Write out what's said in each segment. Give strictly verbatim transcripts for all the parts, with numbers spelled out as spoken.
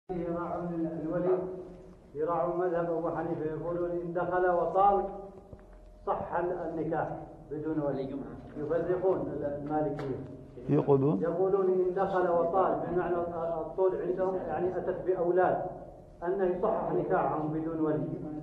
يراعون الولي يراعون مذهب أبو حنيفة، يقولون إن دخل وطال صح النكاح بدون ولي. يفرقون المالكية، يقولون يقولون إن دخل وطال بمعنى الطول عندهم يعني أتت بأولاد أنه يصحح نكاحهم بدون ولي.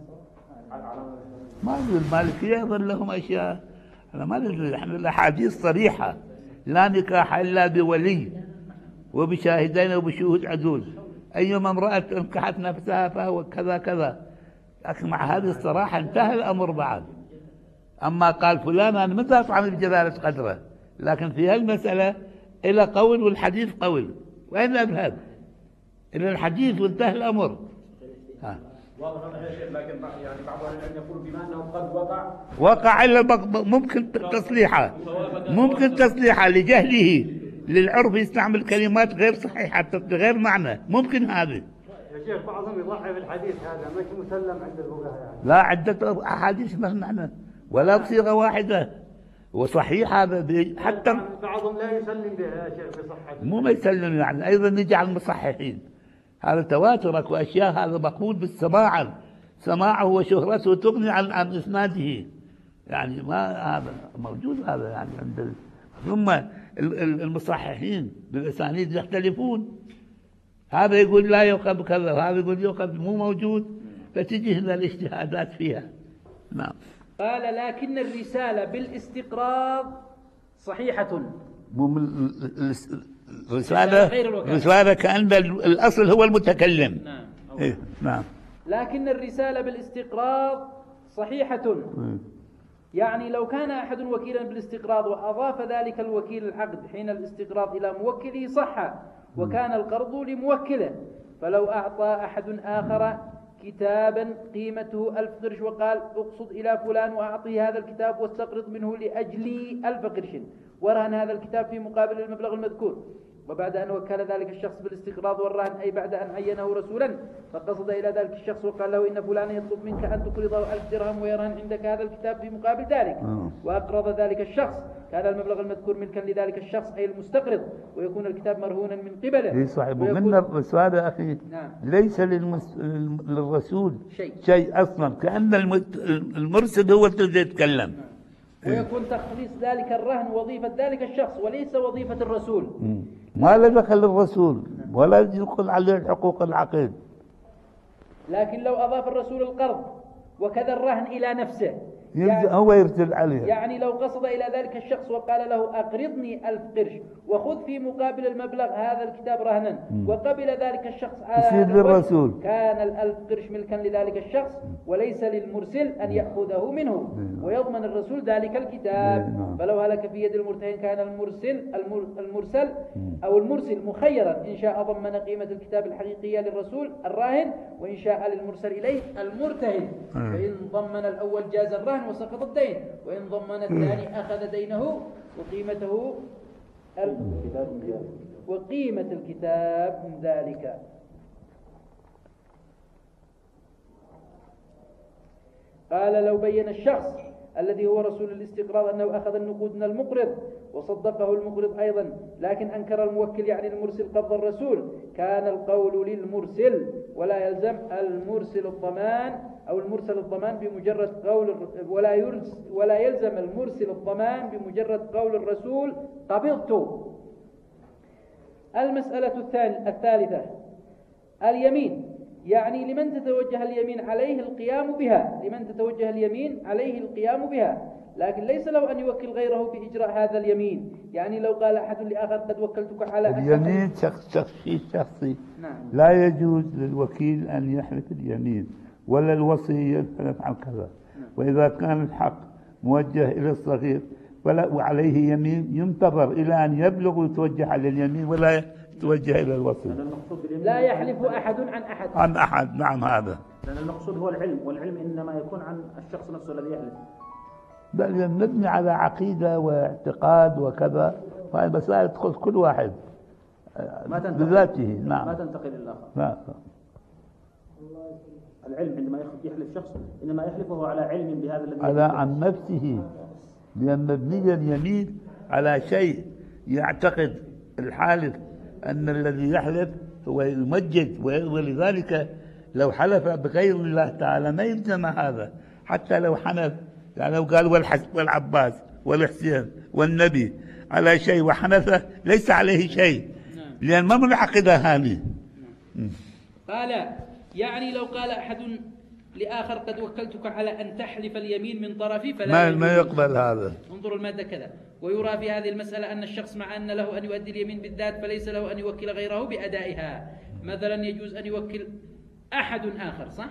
ما ندري المالكية يظل لهم أشياء، أنا ما ندري، احنا الأحاديث صريحة لا نكاح إلا بولي وبشاهدين وبشهود عدول، أيما امرأة انكحت نفسها فهو كذا كذا. لكن مع هذه الصراحة انتهى الأمر بعد. أما قال فلان أنا متى أطعن بجلالة قدره، لكن في هالمسألة إلى قول والحديث قول، وين نذهب؟ إلى الحديث وانتهى الأمر. ها. واضح هذا يا شيخ، لكن يعني بعض اهل العلم يقول بما انه قد وقع وقع إلا ممكن تصليحه، ممكن تصليحه لجهله للعرف يستعمل كلمات غير صحيحة غير معنى، ممكن هذا. يا شيخ بعضهم يضحي بالحديث هذا مش مسلم عند الفقهاء يعني. لا، عدة أحاديث ما معنى ولا بصيغة واحدة، وصحيح هذا حتى بعضهم لا يسلم به يا شيخ بصحته. مو ما يسلم يعني، أيضا نجعل مصححين، هذا تواترك وأشياء، هذا مقبول بالسماع، سماعه وشهرته تغني عن عن إسناده، يعني ما هذا موجود هذا يعني عند ال... ثم المصححين بالأسانيد يختلفون، هذا يقول لا يؤخذ كذا وهذا يقول يؤخذ، مو موجود، فتجي هنا الاجتهادات فيها. نعم. قال لكن الرسالة بالاستقراض صحيحة. مو الرسالة، الرسالة كأن الأصل هو المتكلم. نعم. إيه؟ نعم. لكن الرسالة بالاستقراض صحيحة. م. يعني لو كان أحد وكيلا بالاستقراض وأضاف ذلك الوكيل العقد حين الاستقراض إلى موكله صح، وكان القرض لموكله. فلو أعطى أحد آخر كتابا قيمته ألف قرش وقال اقصد إلى فلان وأعطيه هذا الكتاب واستقرض منه لأجلي ألف قرش، ورهن هذا الكتاب في مقابل المبلغ المذكور، وبعد أن وكل ذلك الشخص بالاستقراض والرهن أي بعد أن عينه رسولا، فقصد إلى ذلك الشخص وقال له إن فلان يطلب منك أن تقرضه ألف درهم ويرهن عندك هذا الكتاب في مقابل ذلك، وأقرض ذلك الشخص، كان المبلغ المذكور ملكا لذلك الشخص أي المستقرض، ويكون الكتاب مرهونا من قبله. اي صحيح. ومن الرسالة يا أخي نعم. ليس للمس... للرسول شيء. شيء أصلا، كأن المرسل هو الذي يتكلم. ويكون تخليص ذلك الرهن وظيفة ذلك الشخص وليس وظيفة الرسول. ما له دخل الرسول ولا يدخل عليه الحقوق العقيد. لكن لو أضاف الرسول القرض وكذا الرهن إلى نفسه، يعني هو يرسل عليه، يعني لو قصد إلى ذلك الشخص وقال له أقرضني ألف قرش وخذ في مقابل المبلغ هذا الكتاب رهنا، وقبل ذلك الشخص يصير للرسول، كان الألف قرش ملكا لذلك الشخص وليس للمرسل أن يأخذه منه، ويضمن الرسول ذلك الكتاب. فلو هلك في يد المرتهن كان المرسل المرسل أو المرسل مخيرا، إن شاء ضمن قيمة الكتاب الحقيقية للرسول الراهن، وإن شاء للمرسل إليه المرتهن، فإن ضمن الأول جاز الراهن وسقط الدين، وإن ضمن الثاني أخذ دينه وقيمته وقيمة الكتاب من ذلك. قال لو بين الشخص الذي هو رسول الاستقراض أنه أخذ النقود من المقرض وصدقه المقرض أيضا، لكن أنكر الموكل يعني المرسل قبض الرسول، كان القول للمرسل ولا يلزم المرسل الضمان أو المرسل الضمان بمجرد قول، ولا يرز ولا يلزم المرسل الضمان بمجرد قول الرسول قبضت. المسألة الثالثة اليمين، يعني لمن تتوجه اليمين عليه القيام بها، لمن تتوجه اليمين عليه القيام بها، لكن ليس له أن يوكل غيره بإجراء هذا اليمين. يعني لو قال أحد لآخر قد وكلتك على اليمين شخص شخصي شخصي. نعم. لا يجوز للوكيل أن يحلف اليمين ولا الوصي يحلف عن كذا. نعم. وإذا كان الحق موجه إلى الصغير ولا وعليه يمين ينتظر إلى أن يبلغ ويتوجه على اليمين ولا يتوجه إلى الوصي. لا يحلف أحد عن أحد. عن أحد. نعم. هذا لأن المقصود هو العلم، والعلم إنما يكون عن الشخص نفسه الذي يحلف، بل نبني على عقيدة واعتقاد وكذا، وهي مسائل تخص كل واحد بذاته. نعم. ما تنتقل للآخر. نعم. العلم عندما يحلف شخص إنما يحلفه على علم بهذا الذي على عن نفسه، لأن مبني اليمين على شيء يعتقد الحالف أن الذي يحلف هو يمجد، ولذلك لو حلف بغير الله تعالى ما يلزم هذا، حتى لو حنف يعني لو قال والحسن والعباس والحسين والنبي على شيء وحنث ليس عليه شيء، لأن ما من عقيدة هذه. قال يعني لو قال أحد لآخر قد وكلتك على أن تحلف اليمين من طرفي فلا ما, ما يقبل هذا. انظروا المادة كذا. ويرى في هذه المسألة أن الشخص مع أن له أن يؤدي اليمين بالذات فليس له أن يوكل غيره بأدائها. مثلا يجوز أن يوكل أحد آخر، صح؟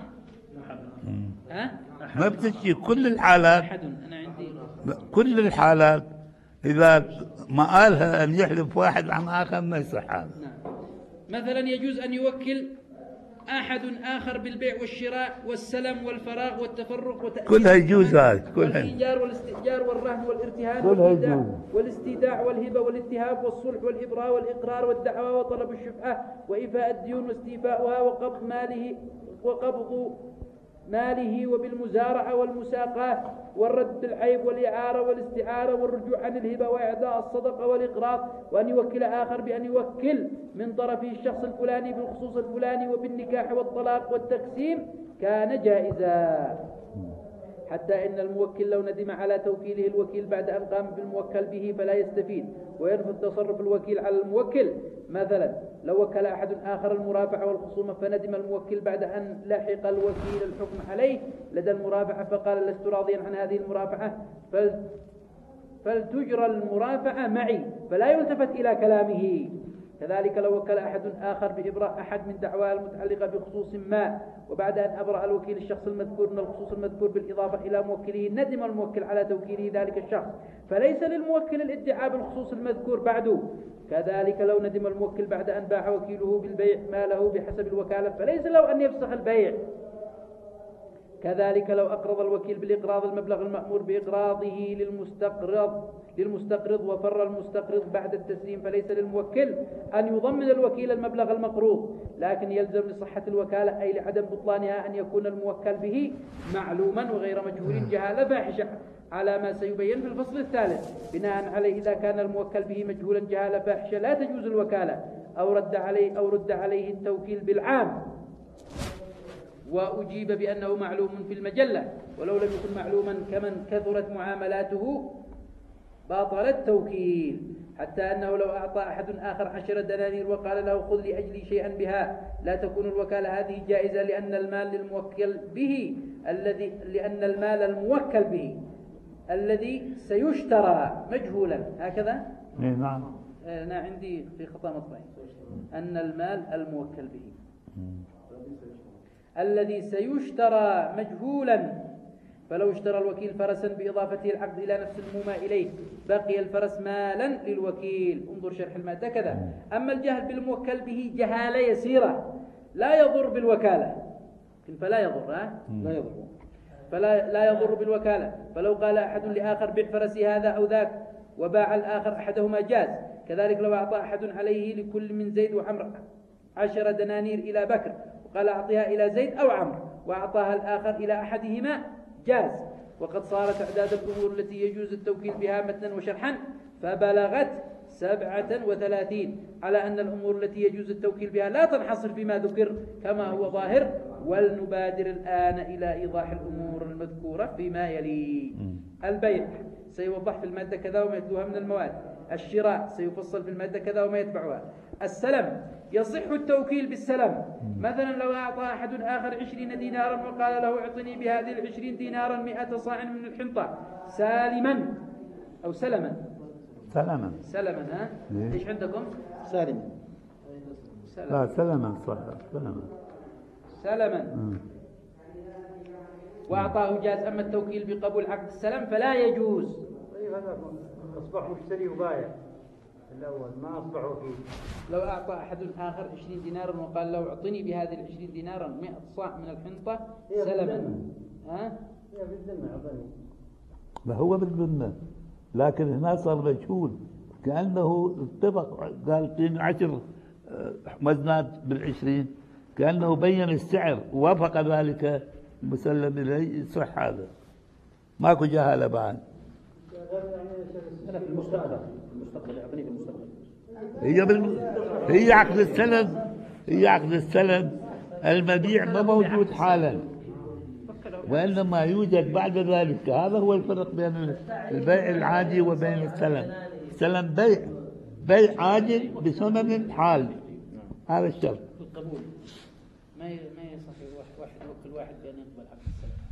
ها؟ ما بتجي كل الحالات، أحد أنا عندي كل الحالات إذا ما قالها أن يحلف واحد عن آخر ما يصح هذا. نعم. مثلا يجوز أن يوكل أحد آخر بالبيع والشراء والسلم والفراغ والتفرق وتأثير كلها يجوز هذا، كلها والإيجار والاستئجار والرهن والارتهان كلها والإيداع يجوز. والاستيداع والهبة والاتهاب والصلح والإبراء والإقرار والدعوى وطلب الشفعة وإيفاء الديون واستيفاؤها وقبض ماله وقبض ماله وبالمزارعة والمساقاة والرد بالعيب والإعارة والاستعارة والرجوع عن الهبة وإعداء الصدقة والإقراض، وأن يوكل آخر بأن يوكل من طرفه الشخص الفلاني بالخصوص الفلاني وبالنكاح والطلاق والتقسيم كان جائزا، حتى إن الموكل لو ندم على توكيله الوكيل بعد أن قام بالموكل به فلا يستفيد ويرفض تصرف الوكيل على الموكل. مثلا لو وكل أحد آخر المرافعة والخصومة فندم الموكل بعد أن لحق الوكيل الحكم عليه لدى المرافعة فقال لست راضيا عن هذه المرافعة فل فلتجرى المرافعة معي فلا يلتفت إلى كلامه. كذلك لو وكل أحد آخر بإبراء أحد من دعواه المتعلقة بخصوص ما وبعد أن أبرأ الوكيل الشخص المذكور من الخصوص المذكور بالإضافة إلى موكله ندم الموكل على توكيله ذلك الشخص فليس للموكل الادعاء بالخصوص المذكور بعده. كذلك لو ندم الموكل بعد أن باع وكيله بالبيع ماله بحسب الوكالة فليس له أن يفسخ البيع. كذلك لو أقرض الوكيل بالإقراض المبلغ المأمور بإقراضه للمستقرض للمستقرض وفر المستقرض بعد التسليم فليس للموكل أن يضمن الوكيل المبلغ المقروض، لكن يلزم لصحة الوكالة أي لعدم بطلانها أن يكون الموكل به معلوما وغير مجهول جهالة فاحشة على ما سيبين في الفصل الثالث. بناء عليه إذا كان الموكل به مجهولا جهالة فاحشة لا تجوز الوكالة أو رد عليه أو رد عليه التوكيل بالعام وأجيب بأنه معلوم في المجلة، ولو لم يكن معلوما كمن كثرت معاملاته باطل التوكيل، حتى أنه لو أعطى أحد آخر عشر دنانير وقال له خذ لأجلي شيئا بها لا تكون الوكالة هذه جائزة لأن المال للموكل به الذي لأن المال الموكل به الذي سيشترى مجهولا. هكذا؟ نعم. أنا عندي في خطأ مطبعي أن المال الموكل به الذي سيشترى مجهولا، فلو اشترى الوكيل فرسا بإضافته العقد إلى نفس المومى إليه بقي الفرس مالا للوكيل. انظر شرح المادة كذا. أما الجهل بالموكل به جهالة يسيرة لا يضر بالوكالة، فلا يضر ها؟ لا يضر فلا لا يضر بالوكالة. فلو قال أحد لآخر بيع فرسي هذا أو ذاك وباع الآخر أحدهما جاز. كذلك لو أعطى أحد عليه لكل من زيد وعمر عشر دنانير إلى بكر وقال أعطيها إلى زيد أو عمرو وأعطاها الآخر إلى أحدهما جاز. وقد صارت أعداد الأمور التي يجوز التوكيل بها متنا وشرحا فبلغت سبعة وثلاثين، على أن الأمور التي يجوز التوكيل بها لا تنحصر فيما ذكر كما هو ظاهر. ولنبادر الآن إلى إيضاح الأمور المذكورة فيما يلي. البيع سيوضح في المادة كذا وما يتلوها من المواد. الشراء سيفصل في المادة كذا وما يتبعها. السلم يصح التوكيل بالسلم. مثلا لو أعطى أحد آخر عشرين دينارا وقال له اعطني بهذه العشرين دينارا مئة صاع من الحنطة سالما أو سلما سلما سلما ها؟ إيه؟ إيش عندكم؟ سالما. سلما لا سلما صح سلما سلما وأعطاه جاز. أما التوكيل بقبول عقد السلم فلا يجوز. طيب هذا أصبح مشتري وبايع الأول ما أصبح وكيل. لو أعطى أحد آخر عشرين دينارا وقال له اعطني بهذه العشرين دينارا مئة صاع من الحنطة سلما ها؟ هي بالذمة أعطني. ما هو بالذمة، لكن هنا صار مجهول كأنه اتفق قال اعطيني عشر وزنات بالعشرين كأنه بين السعر ووافق ذلك مسلم إليه يصح هذا ماكو جهالة بعد. أنا في المستقبل المستقبل يعطيني في المستقبل. هي بال... هي عقد السلم هي عقد السلم المبيع ما موجود حالا، وإنما يوجد بعد ذلك. هذا هو الفرق بين البيع العادي وبين السلم. السلم بيع بيع عاجل بثمن حال، هذا الشرط. القبول ما ما يصح واحد يوكل واحد بأن يقبل عقد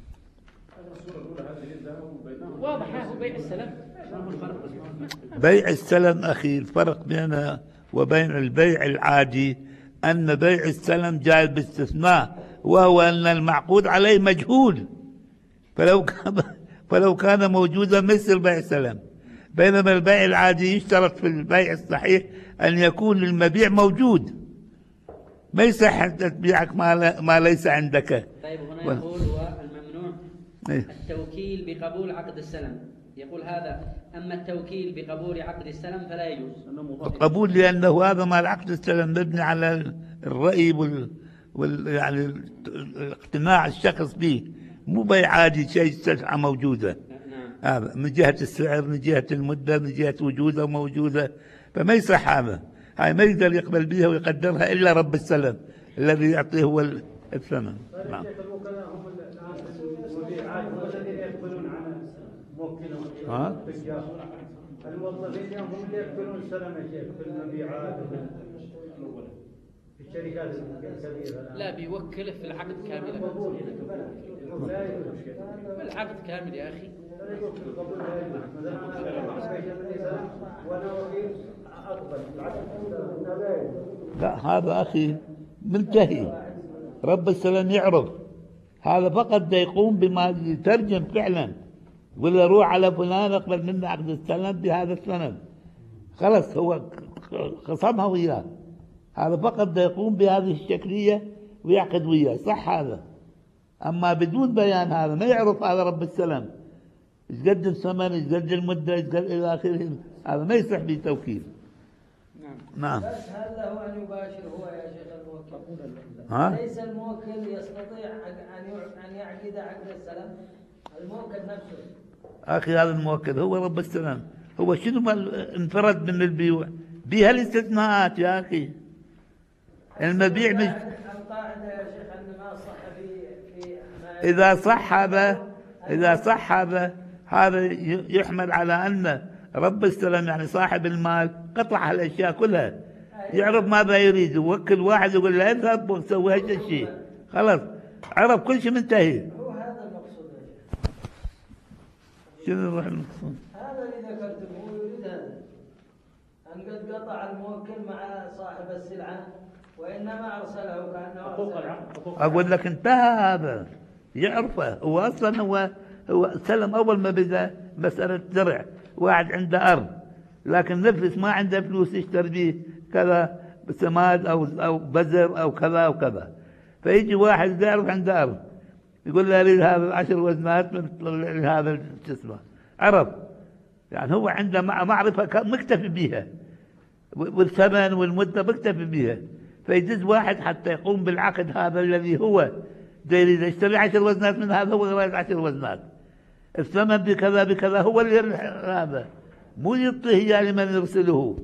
السلم. واضح هو بيع السلم. بيع السلم أخي الفرق بينه وبين البيع العادي أن بيع السلم جاء باستثناء، وهو أن المعقود عليه مجهول، فلو كان فلو كان موجودا مثل بيع السلم. بينما البيع العادي يشترط في البيع الصحيح أن يكون المبيع موجود، ما يصح أن تبيعك ما, ما ليس عندك. طيب هنا و... يقول هو الممنوع إيه؟ التوكيل بقبول عقد السلم، يقول هذا أما التوكيل بقبول عقد السلم فلا يجوز. القبول لأنه هذا ما العقد السلم مبني على الرأي وال, وال... يعني اقتناع الشخص به، مو بيع عادي شيء سلعة موجودة. هذا نعم. من جهة السعر، من جهة المدة، من جهة وجودها موجودة، فما يصح هذا. هاي ما يقدر يقبل بها ويقدرها إلا رب السلم الذي يعطيه هو الثمن. نعم. ها؟ الموظفين اليوم هم اللي يقبلون السلام يا شيخ في المبيعات في الشركات الكبيرة. لا بيوكله في العقد كاملا. العقد كامل يا أخي. لا هذا أخي منتهي، رب السلام يعرف هذا فقط يقوم بما يترجم فعلا، ولا روح على فلان اقبل منه عقد السلم بهذا السند، خلص هو خصمها وياه، هذا فقط يقوم بهذه الشكلية ويعقد وياه، صح هذا. أما بدون بيان هذا ما يعرف هذا رب السلام ايش قد الثمن، ايش قد المدة، ايش قد إلى آخره، هذا ما يصح به توكيل. نعم. نعم. بس هل له أن يباشر هو يا شيخ الموكل؟ ها؟ ليس الموكل يستطيع أن يعقد عقد السلام، الموكل نفسه. أخي هذا الموكل هو رب السلام، هو شنو ما انفرد من البيوع بها الاستثناءات يا أخي. المبيع مش القاعدة يا شيخ أن ما صح في في إذا صح هذا إذا صح هذا هذا يحمل على أن رب السلام يعني صاحب المال قطع الأشياء كلها، يعرف ماذا يريد، يوكل واحد يقول له اذهب وسوي هذا الشيء، خلاص عرف كل شيء منتهي. هو هذا المقصود يا شيخ. شنو يروح المقصود؟ هذا اللي ذكرته هو يريد هذا، أن قد قطع الموكل مع صاحب السلعة وإنما أرسله كأنه أرسله. أقول لك انتهى هذا، يعرفه هو أصلا هو هو سلم أول ما بدأ مسألة زرع، واحد عنده أرض لكن نفس ما عنده فلوس يشتري به كذا سماد أو أو بزر أو كذا أو كذا، فيجي واحد يعرف عنده أرض يقول له أريد هذا العشر وزنات من هذا الجسم، عرف يعني هو عنده معرفة مكتفي بها، والثمن والمدة مكتفي بها، فيجز واحد حتى يقوم بالعقد هذا الذي هو يريد يشتري عشر وزنات من هذا، هو يريد عشر وزنات، الثمن بكذا بكذا، هو اللي هذا مو يعطيه يعني من يرسله،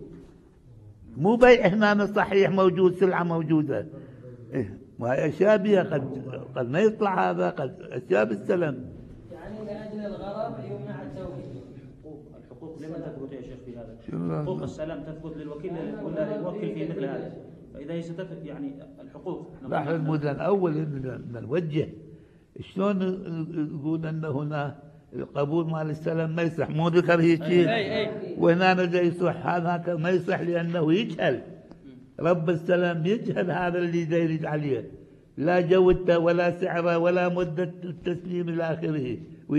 مو بيع هنا صحيح موجود سلعة موجودة. إيه ما أشياء بها قد قد ما يطلع هذا، قد أشياء بالسلم. يعني لأجل الغرض يمنع التوكيل. الحقوق لمن تثبت يا شيخ في هذا؟ حقوق السلام تثبت للوكيل ولا للموكل في مثل هذا؟ فإذا هي ستثبت يعني الحقوق. نحن المدن أول نوجه شلون يقول أن هنا القبول مال السلام ما يصح، مو ذكر هيك شيء، وهنا نجي يصح هذا ما يصح لأنه يجهل رب السلام، يجهل هذا اللي يريد عليه، لا جودته ولا سعره ولا مدة التسليم إلى آخره،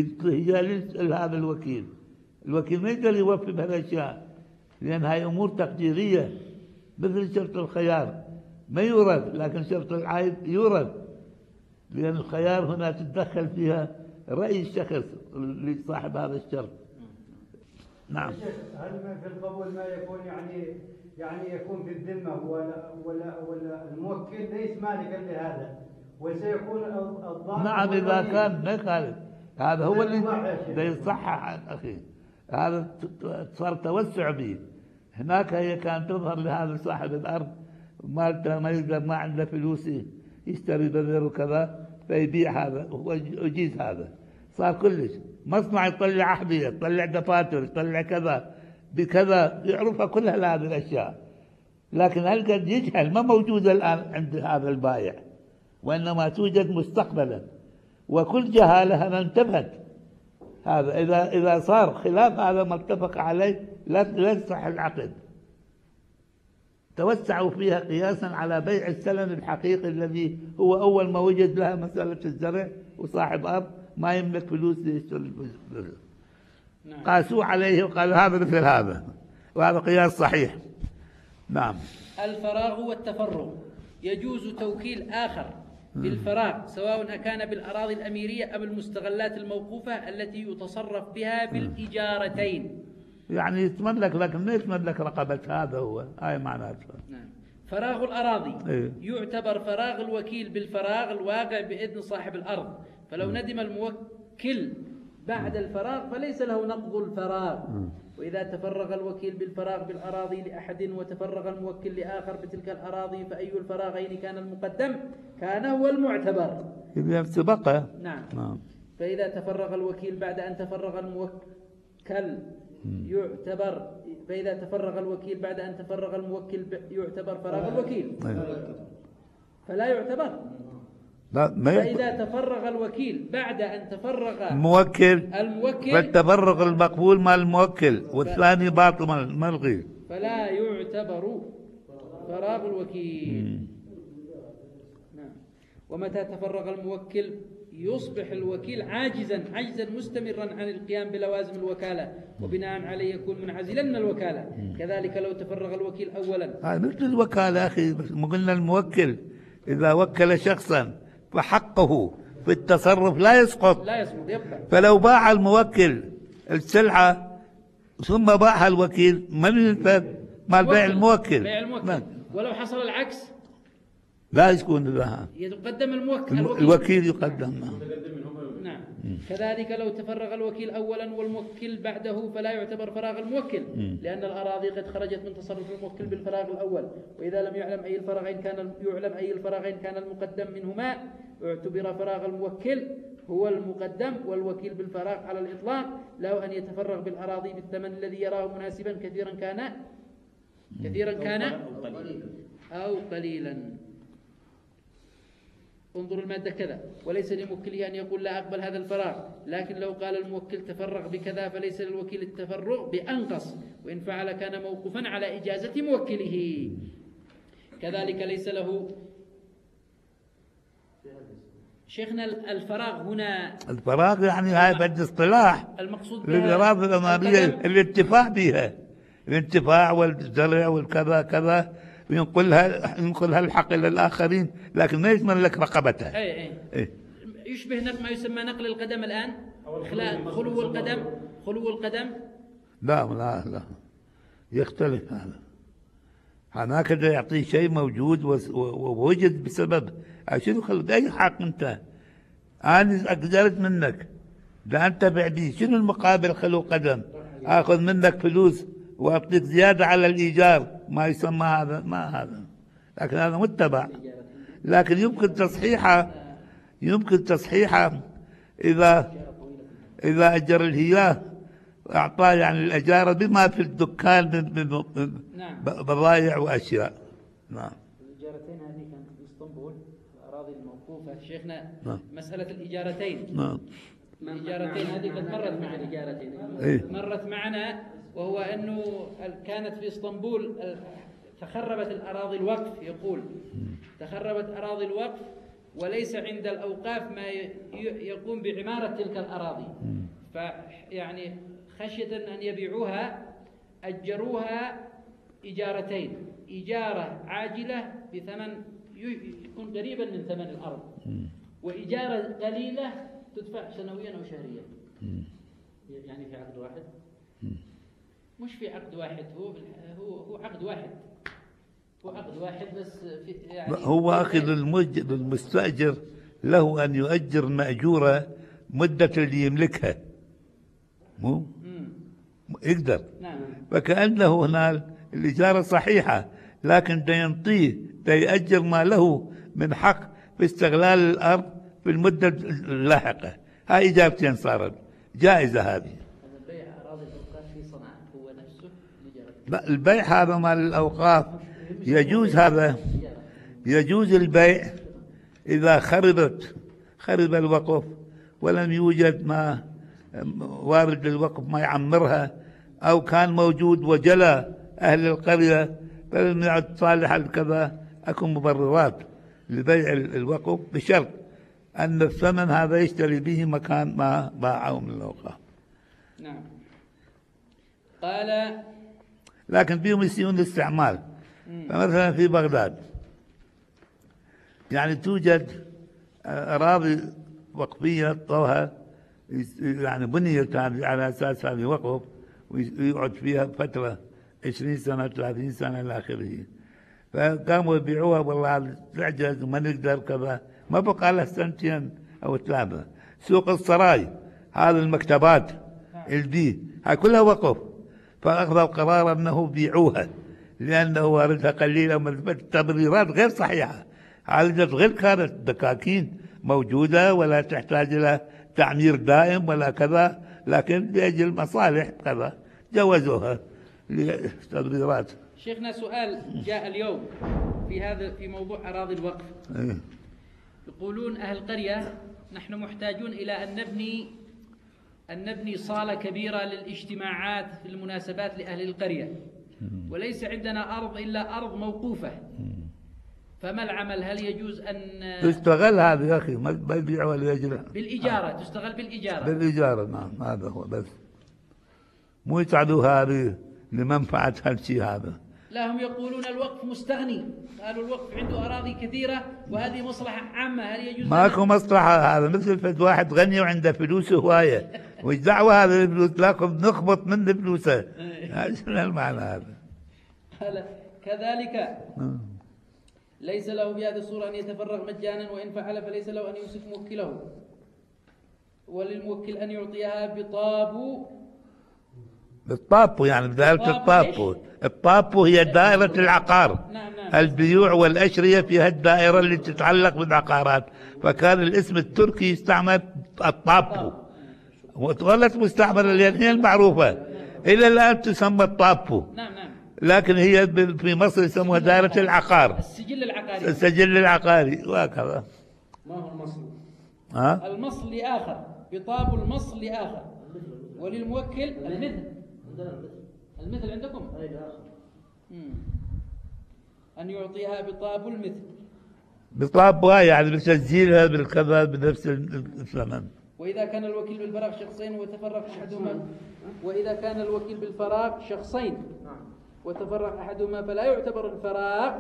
ويجهل هذا الوكيل. الوكيل ما يقدر يوفي بهالأشياء لأن هاي أمور تقديرية، مثل شرط الخيار ما يورد، لكن شرط العيب يورد، لأن الخيار هنا تتدخل فيها رأي الشخص اللي صاحب هذا الشرط. نعم. هل في القبول ما يكون يعني يعني يكون في الذمة ولا ولا ولا الموكل ليس مالكا لهذا وسيكون الضامن؟ نعم إذا كان ما يخالف، هذا هو اللي يصحح أخي، هذا صار توسع به. هناك هي كانت تظهر لهذا صاحب الأرض مالته ما يقدر، ما عنده فلوس يشتري بذر وكذا فيبيع هذا، هو يجيز هذا. صار كلش مصنع يطلع أحذية، يطلع دفاتر، يطلع كذا بكذا، يعرفها كلها هذه الأشياء، لكن هالقد يجهل ما موجودة الآن عند هذا البائع، وإنما توجد مستقبلا، وكل جهالها ما انتبهت. هذا إذا إذا صار خلاف هذا ما اتفق عليه لا يصح العقد. توسعوا فيها قياسا على بيع السلم الحقيقي الذي هو أول ما وجد لها مسألة الزرع وصاحب أرض ما يملك فلوس يشتري البذر. نعم. قاسوا عليه وقالوا هذا مثل هذا، وهذا قياس صحيح. نعم. الفراغ والتفرغ. يجوز توكيل آخر بالفراغ سواء كان بالأراضي الأميرية أم المستغلات الموقوفة التي يتصرف بها بالإجارتين. يعني يتملك، لكن ما يتملك رقبة، هذا هو هاي معناته. نعم. فراغ الأراضي إيه؟ يعتبر فراغ الوكيل بالفراغ الواقع بإذن صاحب الأرض، فلو ندم الموكل بعد الفراغ فليس له نقض الفراغ. وإذا تفرغ الوكيل بالفراغ بالأراضي لأحد وتفرغ الموكل لآخر بتلك الأراضي فأي الفراغين كان المقدم كان هو المعتبر. إذا سبقه. نعم. نعم. فإذا تفرغ الوكيل بعد أن تفرغ الموكل يعتبر فإذا تفرغ الوكيل بعد أن تفرغ الموكل يعتبر فراغ الوكيل، فلا يعتبر. لا ما فإذا تفرغ الوكيل بعد أن تفرغ الموكل الموكل فالتفرغ المقبول مع الموكل والثاني باطل ملغي، فلا يعتبر فراغ الوكيل. نعم. ومتى تفرغ الموكل يصبح الوكيل عاجزا عجزا مستمرا عن القيام بلوازم الوكالة، وبناء عليه يكون منعزلا من الوكالة. كذلك لو تفرغ الوكيل أولا. هاي مثل الوكالة أخي، ما قلنا الموكل إذا وكل شخصا فحقه في التصرف لا يسقط، لا يسقط يبقى. فلو باع الموكل السلعة ثم باعها الوكيل من ينفذ مال بيع الموكل. بيع الموكل. نعم. ولو حصل العكس لا يكون لها، يقدم الموكل. الوكيل, الوكيل يقدم. نعم. كذلك لو تفرغ الوكيل أولا والموكل بعده فلا يعتبر فراغ الموكل، لأن الأراضي قد خرجت من تصرف الموكل بالفراغ الأول. وإذا لم يعلم أي الفراغين كان يعلم أي الفراغين كان المقدم منهما اعتبر فراغ الموكل هو المقدم، والوكيل بالفراغ على الإطلاق له أن يتفرغ بالأراضي بالثمن الذي يراه مناسبا كثيرا كان كثيرا كان أو قليلا. انظروا المادة كذا، وليس لموكله أن يقول لا أقبل هذا الفراغ، لكن لو قال الموكل تفرغ بكذا فليس للوكيل التفرغ بأنقص، وإن فعل كان موقوفا على إجازة موكله. كذلك ليس له شيخنا الفراغ هنا. الفراغ يعني هاي بد اصطلاح المقصود للأراضي الأمامية الانتفاع بها، الانتفاع والزرع والكذا كذا، ينقلها ينقلها الحق إلى الآخرين، لكن ما يتملك رقبتها. أي أي. إيه؟ يشبه نقل ما يسمى نقل القدم الآن، خلو القدم خلو القدم. لا لا لا يختلف هذا. هناك يعطيه شيء موجود ووجد بسبب عشان يخلد أي حق أنت. أنا أقدرت منك ده أنت بعدي، شنو المقابل خلو قدم؟ آخذ منك فلوس وأعطيك زيادة على الإيجار، ما يسمى هذا، ما هذا، لكن هذا متبع. لكن يمكن تصحيحه يمكن تصحيحه إذا إذا أجر الهياه أعطاه يعني الأجارة بما في الدكان من بضائع وأشياء. نعم. الإجارتين هذه كانت في اسطنبول، الأراضي الموقوفة شيخنا. نعم. مسألة الإجارتين. نعم. الإجارتين هذه قد مرت معنا الإجارتين. إيه؟ مرت معنا، وهو أنه كانت في اسطنبول تخربت الأراضي الوقف، يقول تخربت أراضي الوقف وليس عند الأوقاف ما يقوم بعمارة تلك الأراضي، فيعني خشية أن يبيعوها أجروها إجارتين، إجارة عاجلة بثمن يكون قريبا من ثمن الأرض، وإجارة قليلة تدفع سنويا أو شهريا. يعني في عقد واحد، مش في عقد واحد، هو هو هو عقد واحد، هو عقد واحد بس في يعني هو أخذ المستأجر له أن يؤجر المأجورة مدة اللي يملكها، مو يقدر. نعم. فكأنه هنا الإجارة صحيحة، لكن دا ينطيه دا يأجر ما له من حق في استغلال الأرض في المدة اللاحقة. هاي إجابتين صارت جائزة هذه. البيع أراضي الأوقاف في صنعاء هو نفسه لا، البيع هذا مال الأوقاف يجوز، هذا يجوز البيع إذا خربت خرب الوقف ولم يوجد ما وارد للوقف ما يعمرها، أو كان موجود وجلى أهل القرية فلم يعد صالحا كذا، أكو مبررات لبيع الوقف بشرط أن الثمن هذا يشتري به مكان ما باعه من الأوقاف. نعم. قال لكن فيهم يسيئون الاستعمال. فمثلا في بغداد يعني توجد أراضي وقفية طوها يعني بنيت على أساس هذه وقف ويقعد فيها فترة عشرين سنة ثلاثين سنة إلى آخره، فقاموا يبيعوها والله تعجز وما نقدر كذا، ما بقى لها سنتين أو ثلاثة. سوق السراي هذه المكتبات البي هاي كلها وقف، فأخذ القرار أنه بيعوها لأنه واردها قليلة من التبريرات غير صحيحة. عالجت غير كانت دكاكين موجودة ولا تحتاج إلى تعمير دائم ولا كذا، لكن لأجل مصالح كذا جوزوها لتبريرات. شيخنا سؤال جاء اليوم في هذا في موضوع أراضي الوقف. إيه؟ يقولون أهل القرية نحن محتاجون إلى أن نبني أن نبني صالة كبيرة للاجتماعات في المناسبات لأهل القرية، وليس عندنا أرض إلا أرض موقوفة، فما العمل؟ هل يجوز أن تستغل هذا يا أخي؟ ما يبيعوا لأجل بالإجارة؟ تستغل بالإجارة. بالإجارة نعم، هذا هو بس، مو يساعدوها هذه لمنفعة هالشيء هذا. لا، هم يقولون الوقف مستغني، قالوا الوقف عنده أراضي كثيرة وهذه مصلحة عامة، هل يجوز؟ ماكو مصلحة، هذا مثل فد واحد غني وعنده فلوس هواية وش دعوة هذا الفلوس، لكن نخبط من فلوسه. شنو المعنى هذا؟ كذلك ليس له بهذه الصورة أن يتفرغ مجانا، وإن فعل فليس له أن يمسك موكله، وللموكل أن يعطيها بطابو. الطابو يعني بدائرة الطابو. الطابو هي دائرة العقار. نعم نعم. البيوع والأشرية فيها الدائرة اللي تتعلق بالعقارات، فكان الاسم التركي يستعمل الطابو، وظلت مستعملة لأن هي المعروفة إلى الآن تسمى الطابو. نعم نعم. لكن هي في مصر يسموها دائرة العقار، السجل العقاري. السجل العقاري وهكذا. ما هو المصل؟ ها؟ المصل لآخر، بطاب المصل لآخر، وللموكل المثل. المثل عندكم؟ مم. أن يعطيها بطاب المثل، بطابها يعني بتسجيلها بالكذا بنفس الثمن. وإذا كان الوكيل بالفراغ شخصين وتفرغ أحدهما وإذا كان الوكيل بالفراغ شخصين وتفرغ أحدهما فلا يعتبر الفراغ.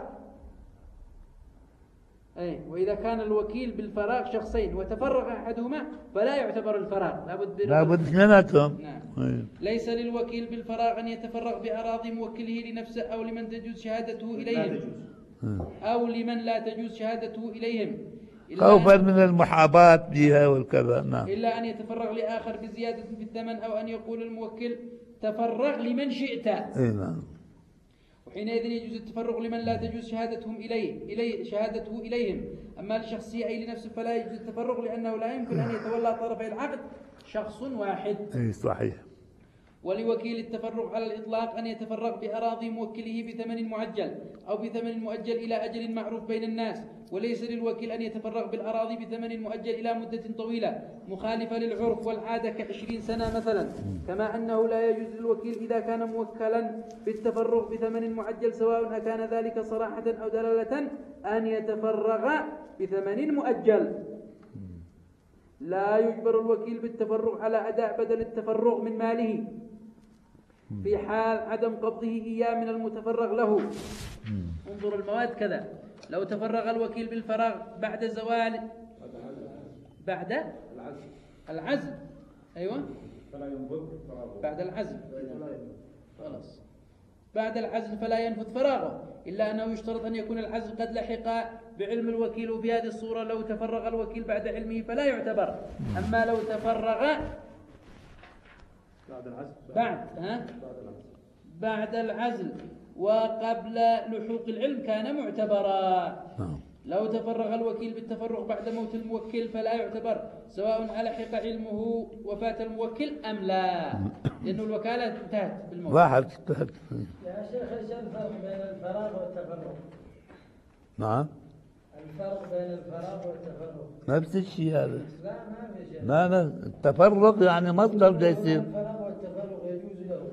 أي وإذا كان الوكيل بالفراغ شخصين وتفرغ أحدهما فلا يعتبر الفراغ، لابد لابد اثنيناتهم. نعم. ليس للوكيل بالفراغ أن يتفرغ بأراضي موكله لنفسه أو لمن تجوز شهادته إليهم أو لمن لا تجوز شهادته إليهم، خوفا من المحاباة بها والكذا. نعم. إلا أن يتفرغ لآخر بزيادة في الثمن، أو أن يقول الموكل تفرغ لمن شئت. اي نعم. وحينئذ يجوز التفرغ لمن لا تجوز شهادتهم إليه إليه شهادته إليهم. أما لشخصية أي لنفسه فلا يجوز التفرغ، لأنه لا يمكن أن يتولى طرفي العقد شخص واحد. اي صحيح. ولوكيل التفرغ على الإطلاق أن يتفرغ بأراضي موكله بثمن معجل أو بثمن مؤجل إلى أجل معروف بين الناس، وليس للوكيل أن يتفرغ بالأراضي بثمن مؤجل إلى مدة طويلة مخالفة للعرف والعادة كعشرين سنة مثلا. كما أنه لا يجوز للوكيل إذا كان موكلا بالتفرغ بثمن معجل سواء أكان ذلك صراحة أو دلالة أن يتفرغ بثمن مؤجل. لا يجبر الوكيل بالتفرغ على أداء بدل التفرغ من ماله في حال عدم قبضه إياه من المتفرغ له. انظر المواد كذا، لو تفرغ الوكيل بالفراغ بعد زوال بعد العزل، أيوة بعد العزل خلاص بعد العزل فلا ينفذ فراغه، إلا أنه يشترط أن يكون العزل قد لحق بعلم الوكيل، وفي هذه الصورة لو تفرغ الوكيل بعد علمه فلا يعتبر. أما لو تفرغ بعد ها بعد العزل وقبل لحوق العلم كان معتبرا. نعم. لو تفرغ الوكيل بالتفرغ بعد موت الموكل فلا يعتبر سواء ألحق علمه وفاة الموكل أم لا، لأن الوكالة انتهت بالموت. واحد. يا شيخ ايش الفرق بين الفراغ والتفرغ؟ نعم. الفرق بين الفراغ والتفرغ. نفس الشيء هذا. لا ما في شيء. لا لا، التفرغ يعني مصدر ده يصير. الفراغ والتفرغ يجوز له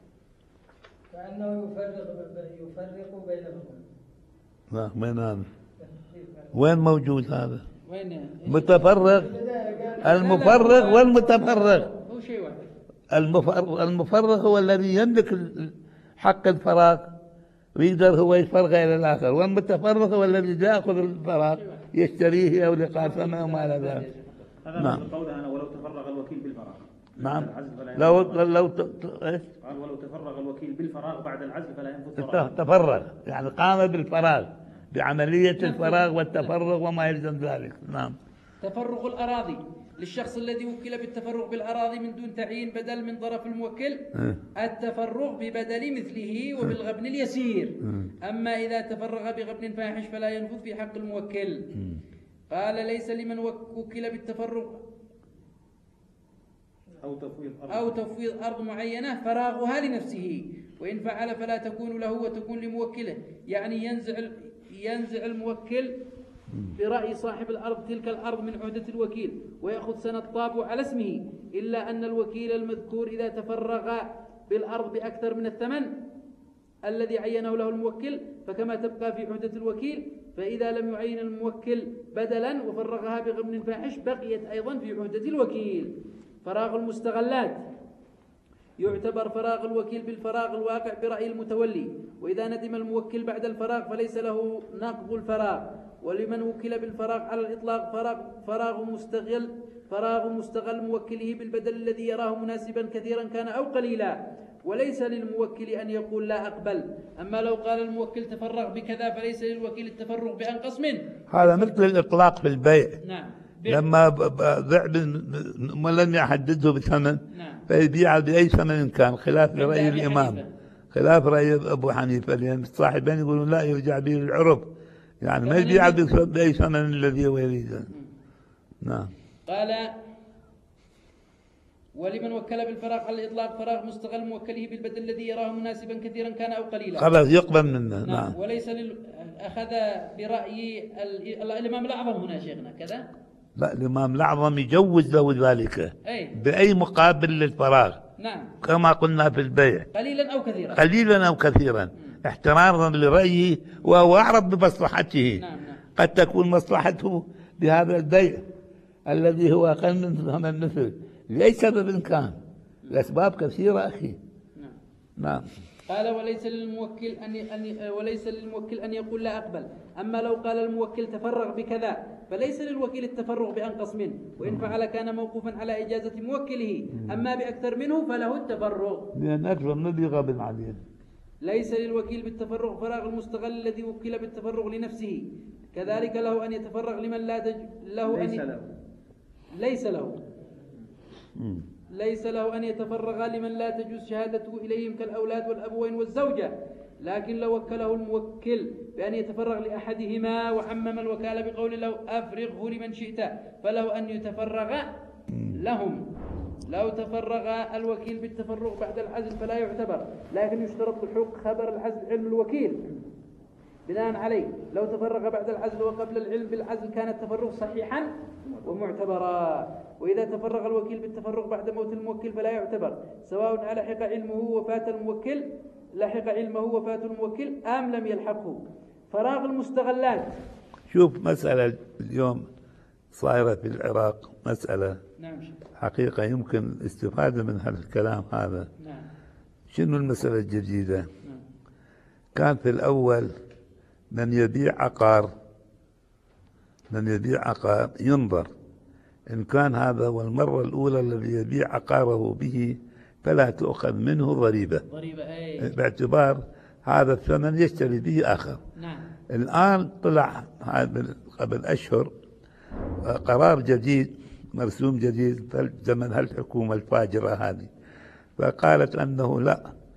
كأنه يفرق يفرق بينهما. لا وين هذا؟ وين موجود هذا؟ وين؟ متفرغ. المفرغ والمتفرغ. هو شيء واحد. المفرغ المفرغ هو الذي يملك حق الفراغ ويقدر هو يفرغ إلى الآخر، والمتفرغ هو الذي يأخذ الفراغ يشتريه أو لقاسمه وما إلى ذلك. هذا نعم. قولها أنا ولو تفرغ الوكيل بالفراغ. نعم. لو لو لو ت... ايش؟ قال ولو تفرغ الوكيل بالفراغ بعد العزل فلا ينفذ فراغ. تفرغ يعني قام بالفراغ بعملية الفراغ والتفرغ وما يلزم ذلك. نعم. تفرغ الأراضي للشخص الذي وكل بالتفرغ بالأراضي من دون تعيين بدل من طرف الموكل، التفرغ ببدل مثله وبالغبن اليسير. أما إذا تفرغ بغبن فاحش فلا ينفذ في حق الموكل. قال ليس لمن وكل بالتفرغ أو تفويض أرض أو تفويض أرض معينة فراغها لنفسه، وإن فعل فلا تكون له وتكون لموكله. يعني ينزع ينزع الموكل برأي صاحب الأرض تلك الأرض من عهدة الوكيل ويأخذ سنة طابع على اسمه، إلا أن الوكيل المذكور إذا تفرغ بالأرض بأكثر من الثمن الذي عينه له الموكل فكما تبقى في عهدة الوكيل، فإذا لم يعين الموكل بدلا وفرغها بغبن فاحش بقيت أيضا في عهدة الوكيل. فراغ المستغلات يعتبر فراغ الوكيل بالفراغ الواقع برأي المتولي، وإذا ندم الموكل بعد الفراغ فليس له نقض الفراغ. ولمن وكل بالفراغ على الإطلاق فراغ, فراغ مستغل فراغ مستغل موكله بالبدل الذي يراه مناسبا كثيرا كان أو قليلا، وليس للموكل أن يقول لا أقبل. أما لو قال الموكل تفرغ بكذا فليس للوكيل التفرغ بأنقص منه. هذا مثل الإطلاق في البيع. نعم. لما بيع ولم يحدده بثمن، نعم. فيبيع بأي ثمن كان، خلاف رأي الإمام، خلاف رأي أبو حنيفة، لأن الصاحبين يقولون لا يرجع به العرف، يعني ما يبيع بأي ثمن الذي هو يريده. نعم. قال ولمن وكل بالفراغ على الإطلاق فراغ مستغل موكله بالبدل الذي يراه مناسبا كثيرا كان أو قليلا. خلاص يقبل منه. نعم. نعم. وليس لل... أخذ برأي ال... الإمام الأعظم هنا شيخنا كذا. لا، الإمام الأعظم يجوز له ذلك. أي. بأي مقابل للفراغ. نعم. كما قلنا في البيع. قليلا أو كثيرا. قليلا أو كثيرا. احتراما لرأيه وهو أعرف بمصلحته. نعم. نعم. قد تكون مصلحته بهذا البيع الذي هو أقل من ثمن المثل لأي سبب كان، الأسباب كثيرة أخي. نعم. نعم. قال وليس للموكل أن أن وليس للموكل أن يقول لا أقبل. أما لو قال الموكل تفرغ بكذا فليس للوكيل التفرغ بأنقص منه، وإن فعل كان موقوفا على إجازة موكله. أما بأكثر منه فله التفرغ، لأن أكثر من غاب عليه. ليس للوكيل بالتفرغ فراغ المستغل الذي وكل بالتفرغ لنفسه. كذلك له أن يتفرغ لمن لا تج... له ليس أن له ليس له ليس له أن يتفرغ لمن لا تجوز شهادته إليهم كالأولاد والأبوين والزوجة، لكن لو وكله الموكل بأن يتفرغ لأحدهما وعمم الوكالة بقول لو أفرغه لمن شئت فله أن يتفرغ لهم. لو تفرغ الوكيل بالتفرغ بعد العزل فلا يعتبر، لكن يشترط لحوق خبر العزل علم الوكيل. بناء عليه لو تفرغ بعد العزل وقبل العلم بالعزل كان التفرغ صحيحا ومعتبرا. وإذا تفرغ الوكيل بالتفرغ بعد موت الموكل فلا يعتبر سواء لحق علمه وفاة الموكل لحق علمه وفاة الموكل أم لم يلحقه. فراغ المستغلات. شوف مسألة اليوم صايرة في العراق، مسألة نعم. حقيقة يمكن الاستفادة من هذا الكلام هذا. نعم. شنو المسألة الجديدة؟ نعم. كان في الأول من يبيع عقار من يبيع عقار ينظر إن كان هذا هو المرة الأولى الذي يبيع عقاره به فلا تؤخذ منه ضريبة، ضريبة أي. باعتبار هذا الثمن يشتري به آخر. نعم. الآن طلع قبل أشهر قرار جديد مرسوم جديد في زمن هالحكومة الفاجرة هذه، فقالت أنه لا،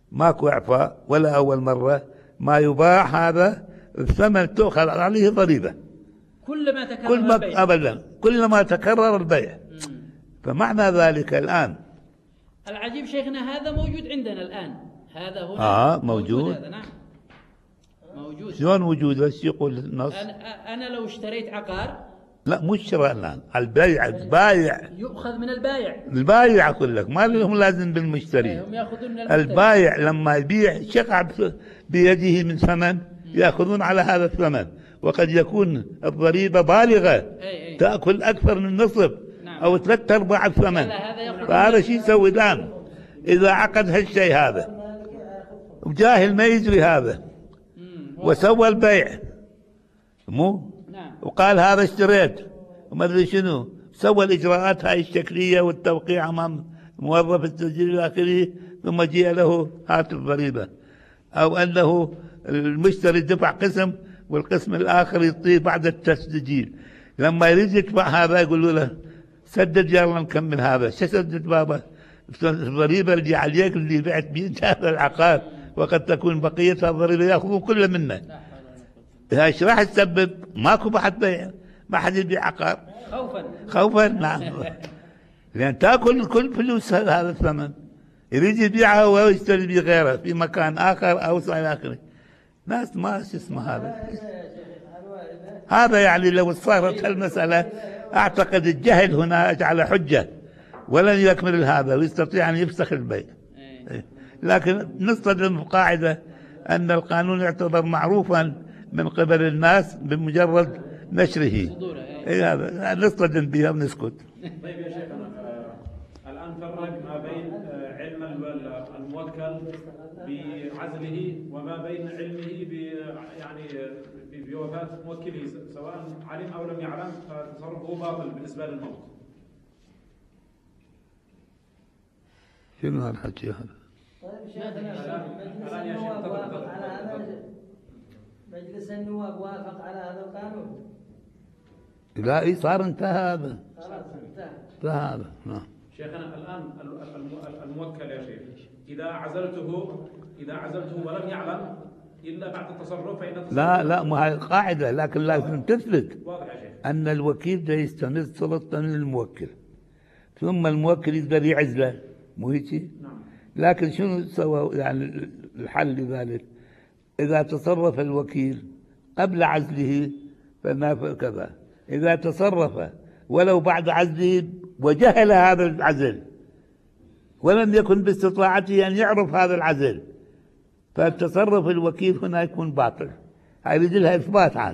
ماكو إعفاء ولا أول مرة، ما يباع هذا الثمن تؤخذ عليه ضريبة كل ما تكرر كل ما البيع. أبدا كلما تكرر البيع. فمعنى ذلك الآن العجيب شيخنا هذا موجود عندنا الآن، هذا هنا آه موجود. هذا نعم موجود. شلون وجود؟ بس يقول النص. أنا, أنا لو اشتريت عقار لا مش شراء الآن، البيع البايع يؤخذ من البايع. البايع أقول لك ما لهم لازم بالمشتري. هم يأخذون من المشتري. البايع لما يبيع شقع بيده من ثمن يأخذون على هذا الثمن، وقد يكون الضريبة بالغة أي أي. تأكل أكثر من نصف نعم. أو ثلاث أرباع الثمن. هذا يأخذ فهذا شيء يسوي الآن إذا عقد هالشيء هذا وجاهل ما يجري هذا وسوى البيع مو نعم. وقال هذا اشتريت وما ادري شنو، سوى الاجراءات هاي الشكليه والتوقيع امام موظف التسجيل الى اخره، ثم جاء له هات الضريبه، او انه المشتري دفع قسم والقسم الاخر يعطيه بعد التسجيل، لما يريد يدفع هذا يقولوا له سدد يلا نكمل هذا. شو سدد بابا؟ الضريبه اللي عليك اللي بعت بيه هذا العقار، وقد تكون بقيتها الضريبه ياخذون كله منه. ايش راح تسبب؟ ماكو بعد بيع، ما حد يبيع عقار خوفا خوفا. نعم لان تاكل كل فلوس هذا الثمن، يريد يبيعها ويشتري بغيره في مكان اخر اوسع الى اخره. ناس ما شو اسمه هذا هذا يعني لو صارت هالمساله اعتقد الجهل هنا اجعل حجه ولن يكمل هذا ويستطيع ان يفسخ البيع. لكن نصطدم بقاعده ان القانون يعتبر معروفا من قبل الناس بمجرد نشره. إيه هذا نصطدم بها ونسكت. طيب يا شيخنا الآن فرق ما بين علم الموكل بعزله وما بين علمه ب يعني بوفاة موكله، سواء علم أو لم يعلم فتصرفه باطل بالنسبة للموت. شنو هالحكي هذا؟ طيب شيخنا مجلس النواب وافق على هذا مجلس النواب وافق على هذا القانون؟ لا اي صار انتهى هذا. خلاص انتهى. انتهى هذا. نعم. شيخنا الآن الموكل يا شيخ إذا عزلته إذا عزلته ولم يعلم إلا بعد التصرف فإن التصرف لا لا ما هي القاعدة، لكن لازم تثبت واضح يا شيخ أن الوكيل ده يستمد سلطة من الموكل، ثم الموكل يقدر يعزله، مو هيك؟ نعم. لكن شنو سوى يعني الحل لذلك؟ إذا تصرف الوكيل قبل عزله فما كذا، إذا تصرف ولو بعد عزله وجهل هذا العزل ولم يكن باستطاعته أن يعرف هذا العزل، فالتصرف الوكيل هنا يكون باطل. هاي يجي لها إثبات عن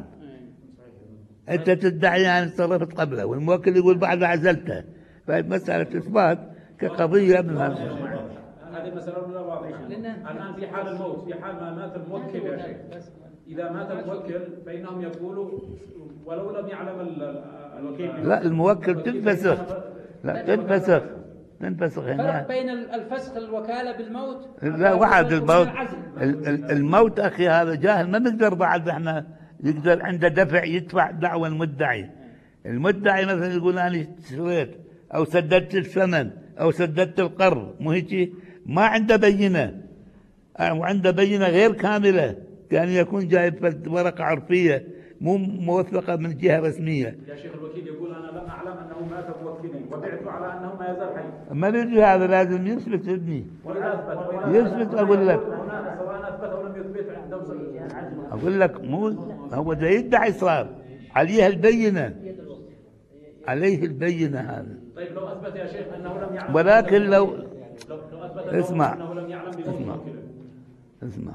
أنت تدعي أن تصرفت قبله والموكل يقول بعد عزلته، فهي مسألة إثبات كقضية من هذا. هذه المسألة واضحة. الآن في حال الموت، في حال ما مات الموكل يا شيخ، إذا مات الموكل فإنهم يقولوا ولو لم يعلم الوكيل. لا الموكل تنفسخ، لا تنفسخ تنفسخ فرق هنا. بين الفسخ الوكالة بالموت. لا واحد الموت الموت أخي هذا جاهل ما نقدر بعد احنا يقدر عنده دفع يدفع دعوى المدعي. المدعي مثلا يقول أنا اشتريت أو سددت الثمن أو سددت القرض، مو هيك؟ ما عنده بينة أو عنده بينة غير كاملة، كان يكون جايب ورقة عرفية مو موثقة من جهة رسمية. يا شيخ الوكيل يقول أنا لم أعلم أنه مات موكلي وبعت على أنه ما يزال حي. ما ندري هذا لازم يثبت ابني. يثبت أقول لك. سواء أثبت أو لم يثبت عندهم. أقول لك مو هو ده يدعي صار عليه البينة، عليه البينة هذا. طيب لو أثبت يا شيخ أنه لم يعلم، ولكن لو لو أثبت اسمع أنه لم يعلم اسمع بموكله. اسمع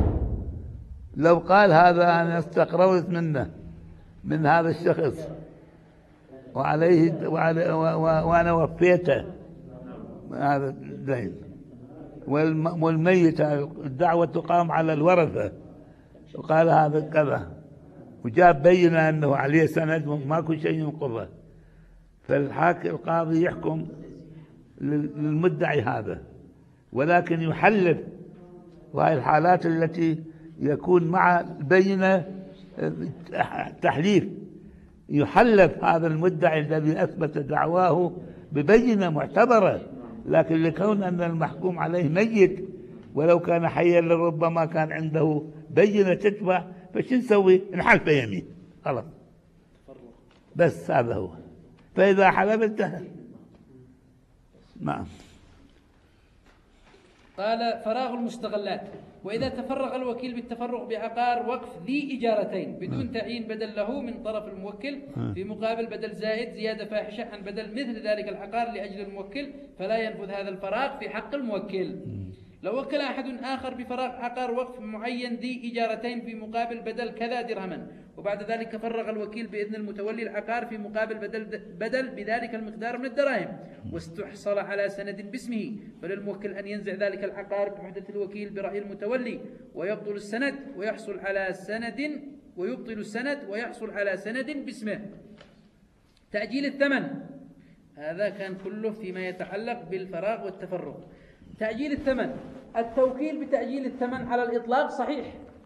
لو قال هذا أنا استقرضت منه من هذا الشخص وعليه وعلي وأنا وفيته هذا الدين والميت الدعوة تقام على الورثة، وقال هذا كذا وجاب بينة أنه عليه سند وماكو شيء ينقضه، فالحاكم القاضي يحكم للمدعي هذا، ولكن يحلف. وهي الحالات التي يكون مع بينة تحليف، يحلف هذا المدعي الذي أثبت دعواه ببينة معتبرة، لكن لكون أن المحكوم عليه ميت ولو كان حيا لربما كان عنده بينة تتبع، فش نسوي؟ نحلف يمين خلاص بس هذا هو. فإذا حلف انتهى. نعم. قال فراغ المستغلات. وإذا تفرغ الوكيل بالتفرغ بعقار وقف ذي إجارتين بدون تعيين بدل له من طرف الموكل في مقابل بدل زائد زيادة فاحشة عن بدل مثل ذلك العقار لأجل الموكل، فلا ينفذ هذا الفراغ في حق الموكل. لو وكل أحد آخر بفراغ عقار وقف معين ذي إجارتين في مقابل بدل كذا درهما، وبعد ذلك فرغ الوكيل بإذن المتولي العقار في مقابل بدل, بدل بذلك المقدار من الدراهم، واستحصل على سند باسمه، فللموكل أن ينزع ذلك العقار بوحدة الوكيل برأي المتولي، ويبطل السند ويحصل على سند ويبطل السند ويحصل على سند باسمه. تأجيل الثمن، هذا كان كله فيما يتعلق بالفراغ والتفرغ. تأجيل الثمن، التوكيل بتأجيل الثمن على الإطلاق صحيح،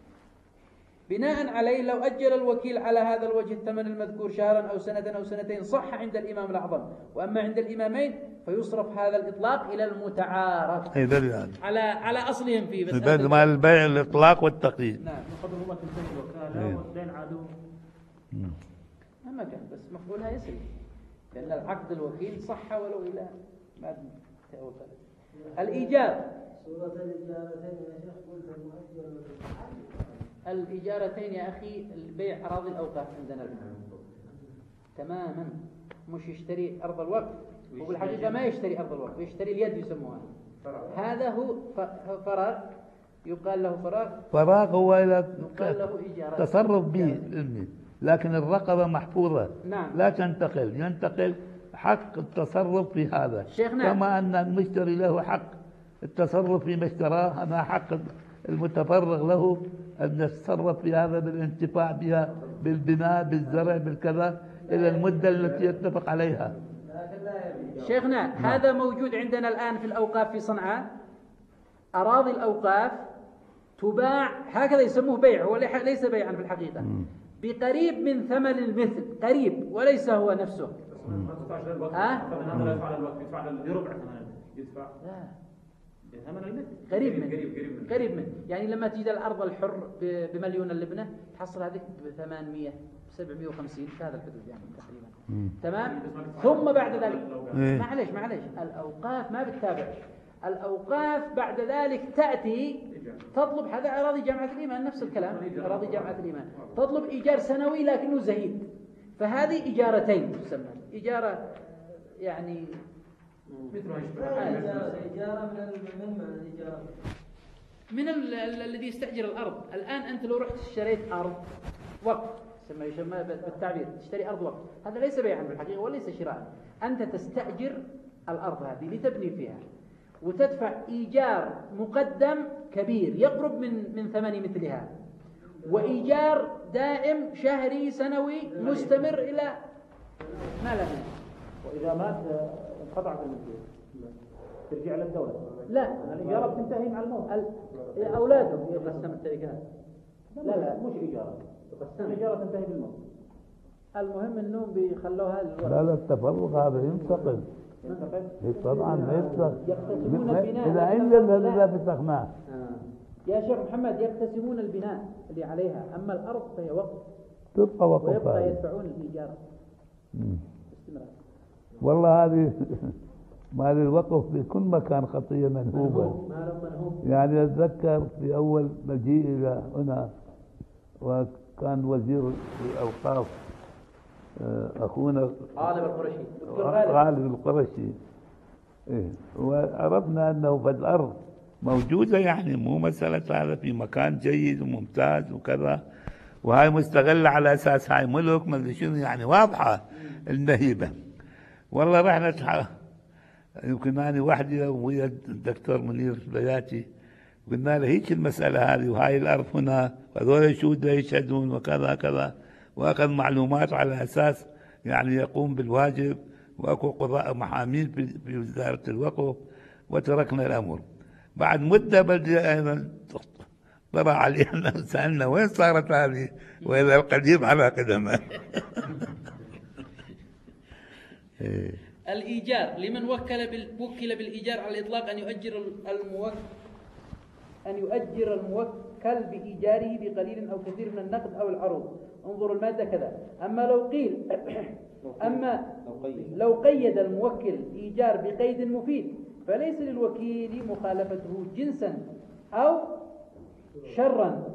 بناء عليه لو أجل الوكيل على هذا الوجه الثمن المذكور شهرا أو سنة أو سنتين صح عند الإمام الأعظم، وأما عند الإمامين فيصرف هذا الإطلاق إلى المتعارف على على أصلهم فيه. بس هذا مال البيع الإطلاق والتقييد. نعم. مقدمة تنتهي الوكالة والدين عادوا ما كان بس مفعولها يسري، لأن العقد الوكيل صح ولو إلى بعد وكالة. الإيجار، صورة الإجارتين يا شيخ قلت المؤجر. الإجارتين يا أخي البيع أراضي الأوقاف عندنا الآن تماما، مش يشتري أرض الوقف، وبالحقيقة ما يشتري أرض الوقف، يشتري اليد يسموها. هذا هو فراغ، يقال له فراغ. فراغ هو إلى يقال له إيجارات تصرف به، لكن الرقبة محفوظة. نعم. لا تنتقل، ينتقل حق التصرف في هذا، شيخنا. كما أن المشتري له حق التصرف فيما اشتراه، أنا حق المتفرغ له أن يتصرف في هذا بالانتفاع بها، بالبناء، بالزرع، بالكذا، إلى المدة التي يتفق عليها. شيخنا نعم. هذا موجود عندنا الآن في الأوقاف في صنعاء، أراضي الأوقاف تباع هكذا، يسموه بيع، هو ليس بيعا في الحقيقة، م. بقريب من ثمن المثل، قريب وليس هو نفسه. ها؟ ثمن لا يدفع الوقت، يدفع بربع ثمن، يدفع لا ثمن المثل قريب من قريب من يعني لما تجي الأرض الحر بمليون اللبنة تحصل هذيك ب ثمانمئة سبعمئة وخمسين في هذا الحدود يعني تقريبا. تمام. ثم بعد ذلك معلش معلش الأوقاف ما بتتابع، الأوقاف بعد ذلك تأتي تطلب، هذا أراضي جامعة الإيمان نفس الكلام، أراضي جامعة الإيمان تطلب إيجار سنوي لكنه زهيد، فهذه إجارتين تسمى إجارة يعني إجارة من الإجارة من الذي يستأجر الأرض. الآن أنت لو رحت اشتريت أرض وقف، يسمى يسمى بالتعبير تشتري أرض وقف، هذا ليس بيعا بالحقيقة وليس شراء، أنت تستأجر الأرض هذه لتبني فيها، وتدفع إيجار مقدم كبير يقرب من من ثمن مثلها، وإيجار دائم شهري سنوي مستمر إلى ما لا نهاية. وإذا مات انقطع بالمثل ترجع للدولة؟ لا، الإجارة بتنتهي مع الموت. أولاده يقسم التركات. لا لا مش إجارة، الإجارة تنتهي بالموت. المهم إنهم بيخلوها لا لا التفرغ هذا ينتقل. ينتقل؟ طبعا ما ينتقل. يقتسمون البناء. إذا عند الذي فسخناه. يا شيخ محمد يقتسمون البناء اللي عليها، أما الأرض فهي وقف. تبقى وقف. ويبقى يدفعون الإيجار. استمرار. والله هذه مال الوقف في كل مكان خطية منهوبة. يعني أتذكر في أول مجيء إلى هنا وكان وزير الأوقاف أخونا غالب القرشي، غالب القرشي، إيه، وعرفنا أنه في الأرض موجودة، يعني مو مسألة هذا في مكان جيد وممتاز وكذا، وهاي مستغلة على أساس هاي ملك ما أدري شنو، يعني واضحة النهيبة. والله رحنا يمكن أنا وحدي ويا الدكتور منير بياتي، قلنا له هيك المسألة هذه، وهاي الأرض هنا وهذول شهود يشهدون وكذا كذا، وأخذ معلومات على أساس يعني يقوم بالواجب، وأكو قضاء محامين في وزارة الوقف، وتركنا الأمر. بعد مدة بدي أيضا طرى علينا سألنا وين صارت هذه، وإذا القديم على قدمه. الإيجار لمن وكل بال... وكل بالإيجار على الإطلاق أن يؤجر الموكل أن يؤجر الموكل بإيجاره بقليل أو كثير من النقد أو العروض. انظروا المادة كذا. أما لو قيل أما لو قيد الموكل إيجار بقيد مفيد فليس للوكيل مخالفته جنسا أو شرا.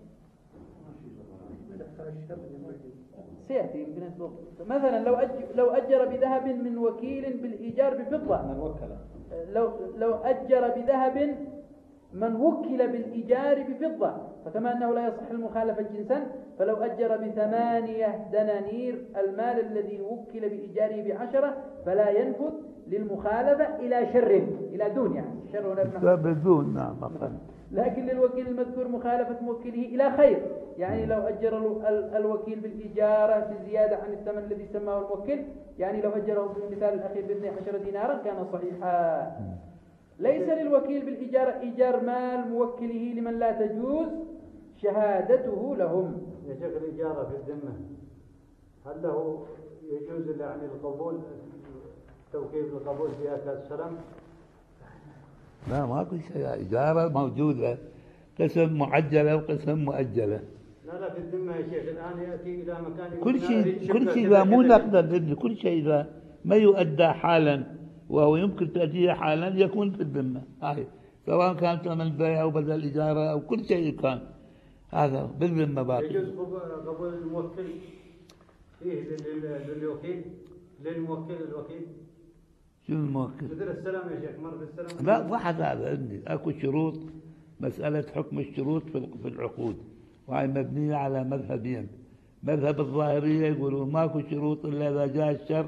سيأتي يمكن مثلا لو أجر لو أجر بذهب من وكيل بالإيجار بفضة، لو لو أجر بذهب من وكل بالإيجار بفضة، فكما أنه لا يصح المخالفة جنسا فلو أجر بثمانية دنانير المال الذي وكل بإيجاره بعشرة فلا ينفذ للمخالفة إلى شر، إلى دون يعني شر هنا بدون نعم. لكن للوكيل المذكور مخالفة موكله إلى خير، يعني لو أجر الوكيل بالإجارة بزيادة عن الثمن الذي سماه الموكل، يعني لو أجره في المثال الأخير باثني عشر دينارا كان صحيحا. ليس للوكيل بالإجارة إيجار مال موكله لمن لا تجوز شهادته لهم. يا شيخ الإجارة في الذمة هل له يجوز يعني القبول توكيل القبول فيها كالسلام؟ لا ماكو شيء، إجارة موجودة قسم معجلة وقسم مؤجلة. لا لا في الذمة يا شيخ الآن يأتي إلى مكان كل شيء كل شيء إذا مو نقدا، كل شيء إذا ما يؤدى حالا وهو يمكن تأديه حالا يكون في الذمة هاي، سواء كان ثمن بيع أو بدل إجارة أو كل شيء كان هذا بالذمة باقي. يجوز قبول الموكل فيه للوكيل للموكل الوكيل. شنو الموكل؟ مثل السلام يا شيخ مر بالسلام. لا واحد هذا عندي اكو شروط، مسألة حكم الشروط في العقود وهي مبنية على مذهبين. مذهب الظاهرية يقولون ماكو شروط إلا إذا جاء الشر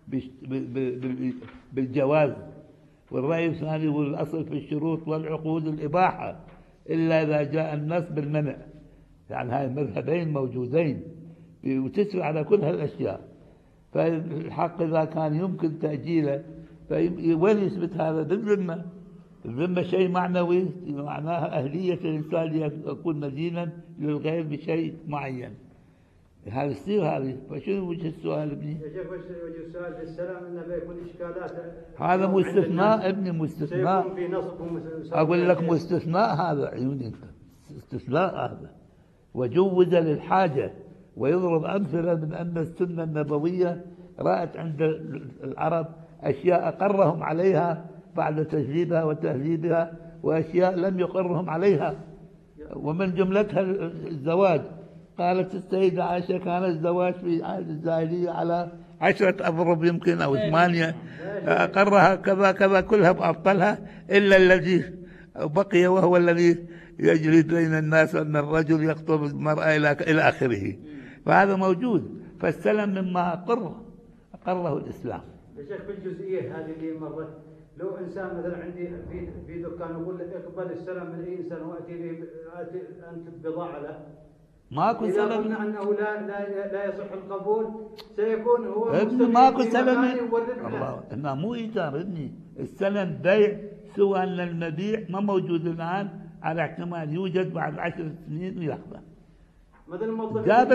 بالجواز، والرأي الثاني يقول الأصل في الشروط والعقود الإباحة إلا إذا جاء النص بالمنع. يعني هاي المذهبين موجودين وتسري على كل هالأشياء. فالحق إذا كان يمكن تأجيله وين يثبت هذا؟ بالذمة. الذمة شيء معنوي معناها أهلية الإنسان يكون مدينا للغير بشيء معين. هذا يصير هذه. فشنو وجه السؤال ابني؟ يا شيخ وجه السؤال في السلام انه بيكون اشكالات. هذا مستثناء ابني، مستثناء. سيكون في نصب اقول لك مستثناء هذا، عيوني انت استثناء هذا وجوز للحاجة. ويضرب أمثلة من أن السنة النبوية رأت عند العرب أشياء أقرهم عليها بعد تجريبها وتهذيبها، وأشياء لم يقرهم عليها، ومن جملتها الزواج. قالت السيدة عائشة كان الزواج في عهد الجاهلية على عشرة أضرب يمكن أو ثمانية، أقرها كذا كذا كلها بأبطلها إلا الذي بقي وهو الذي يجري بين الناس أن الرجل يخطب المرأة إلى آخره. فهذا موجود. فالسلم مما أقره أقره الإسلام. يا شيخ في الجزئية هذه اللي مرت، لو إنسان مثلا عندي في في دكان يقول لك اقبل السلم من أي إنسان وأتي لي أتي أنت بضاعة له، ماكو سلم. إذا قلنا أنه لا لا لا يصح القبول سيكون هو ابني ماكو سلم. الله إنه مو إيجار ابني، السلم بيع، سوى أن المبيع ما موجود الآن على احتمال يوجد بعد عشر سنين ويأخذه. مثل موظف جاب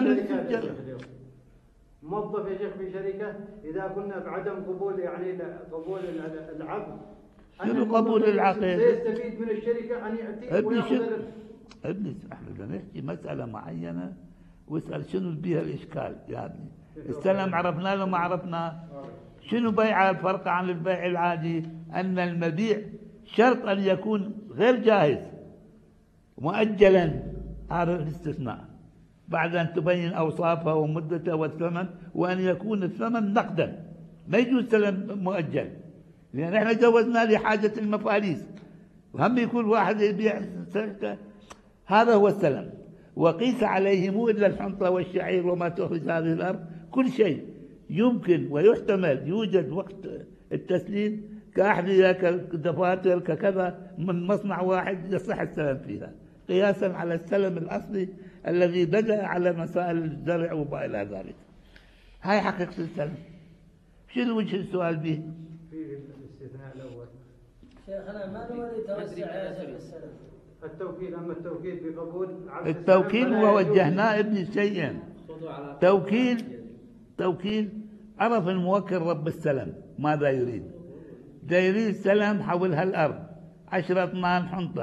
موظف يا شيخ في شركة إذا كنا بعدم قبول يعني قبول العقد، شنو قبول العقد؟ سيستفيد من الشركة أن يأتي ويأخذ. ابني احنا بدنا نحكي مسألة معينة واسأل شنو بيها الإشكال يا ابني. السلم عرفناه لو ما عرفناه؟ شنو بيع الفرق عن البيع العادي؟ أن المبيع شرط أن يكون غير جاهز مؤجلا، هذا الاستثناء بعد أن تبين أوصافه ومدته والثمن، وأن يكون الثمن نقدا، ما يجوز سلم مؤجل، لأن احنا جوزنا لحاجة المفاليس، وهم يكون واحد يبيع سلكة. هذا هو السلم. وقيس عليه مو إلا الحنطة والشعير وما تخرج هذه الأرض، كل شيء يمكن ويحتمل يوجد وقت التسليم كأحذية كدفاتر ككذا من مصنع واحد يصح السلم فيها، قياسا على السلم الأصلي الذي بدأ على مسائل الزرع وما إلى ذلك. هاي حقيقة السلم. شنو وجه السؤال به؟ في الاستثناء الأول شيخنا ما نريد توسع يا شيخ السلم. التوكيل، أما التوكيل بقبول التوكيل ووجهناه ابن شيئا. توكيل توكيل عرف الموكل رب السلم ماذا يريد. دا يريد سلم حول هالأرض عشرة مان حنطة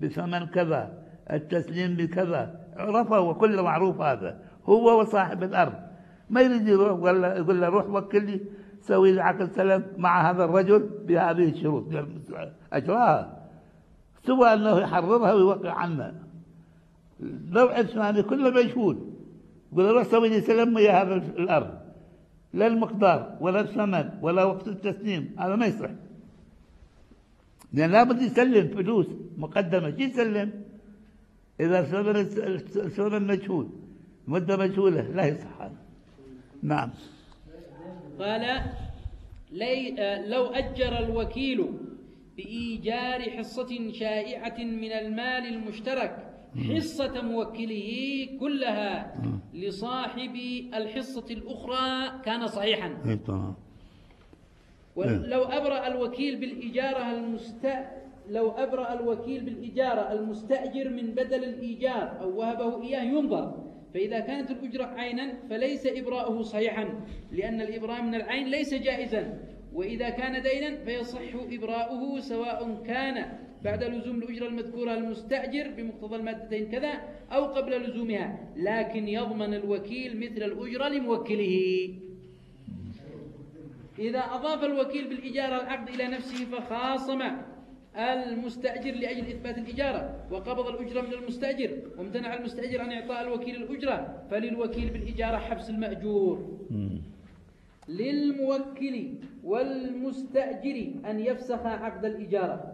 بثمن كذا، التسليم بكذا، عرفه وكل معروف هذا. هو وصاحب الأرض ما يريد يروح ولا يقول له روح وكل لي سوي لي عقد سلم مع هذا الرجل بهذه الشروط، أجراها، سوى أنه يحررها ويوقع عنها. نوع الثاني كله مشهود، يقول له روح سوي لي سلم ويا هذا الأرض، لا المقدار ولا الثمن ولا وقت التسليم، هذا ما يصح، لأن لابد يسلم فلوس مقدمة. شو يسلم؟ إذا الثمن مجهول، مدة مجهولة، لا يصح هذا. نعم. قال لي لو أجر الوكيل بإيجار حصة شائعة من المال المشترك حصة موكله كلها لصاحب الحصة الأخرى كان صحيحا. ولو أبرأ الوكيل بالإجارة المست لو أبرأ الوكيل بالإجارة المستأجر من بدل الإيجار أو وهبه إياه ينظر، فإذا كانت الأجرة عينا فليس إبراؤه صحيحا لأن الإبراء من العين ليس جائزا، وإذا كان دينا فيصح إبراؤه سواء كان بعد لزوم الأجرة المذكورة المستأجر بمقتضى المادتين كذا أو قبل لزومها، لكن يضمن الوكيل مثل الأجرة لموكله. إذا أضاف الوكيل بالإجارة العقد إلى نفسه فخاصم المستأجر لأجل إثبات الإجارة وقبض الأجرة من المستأجر وامتنع المستأجر عن إعطاء الوكيل الأجرة، فللوكيل بالإجارة حبس المأجور. للموكل والمستأجر أن يفسخ عقد الإجارة،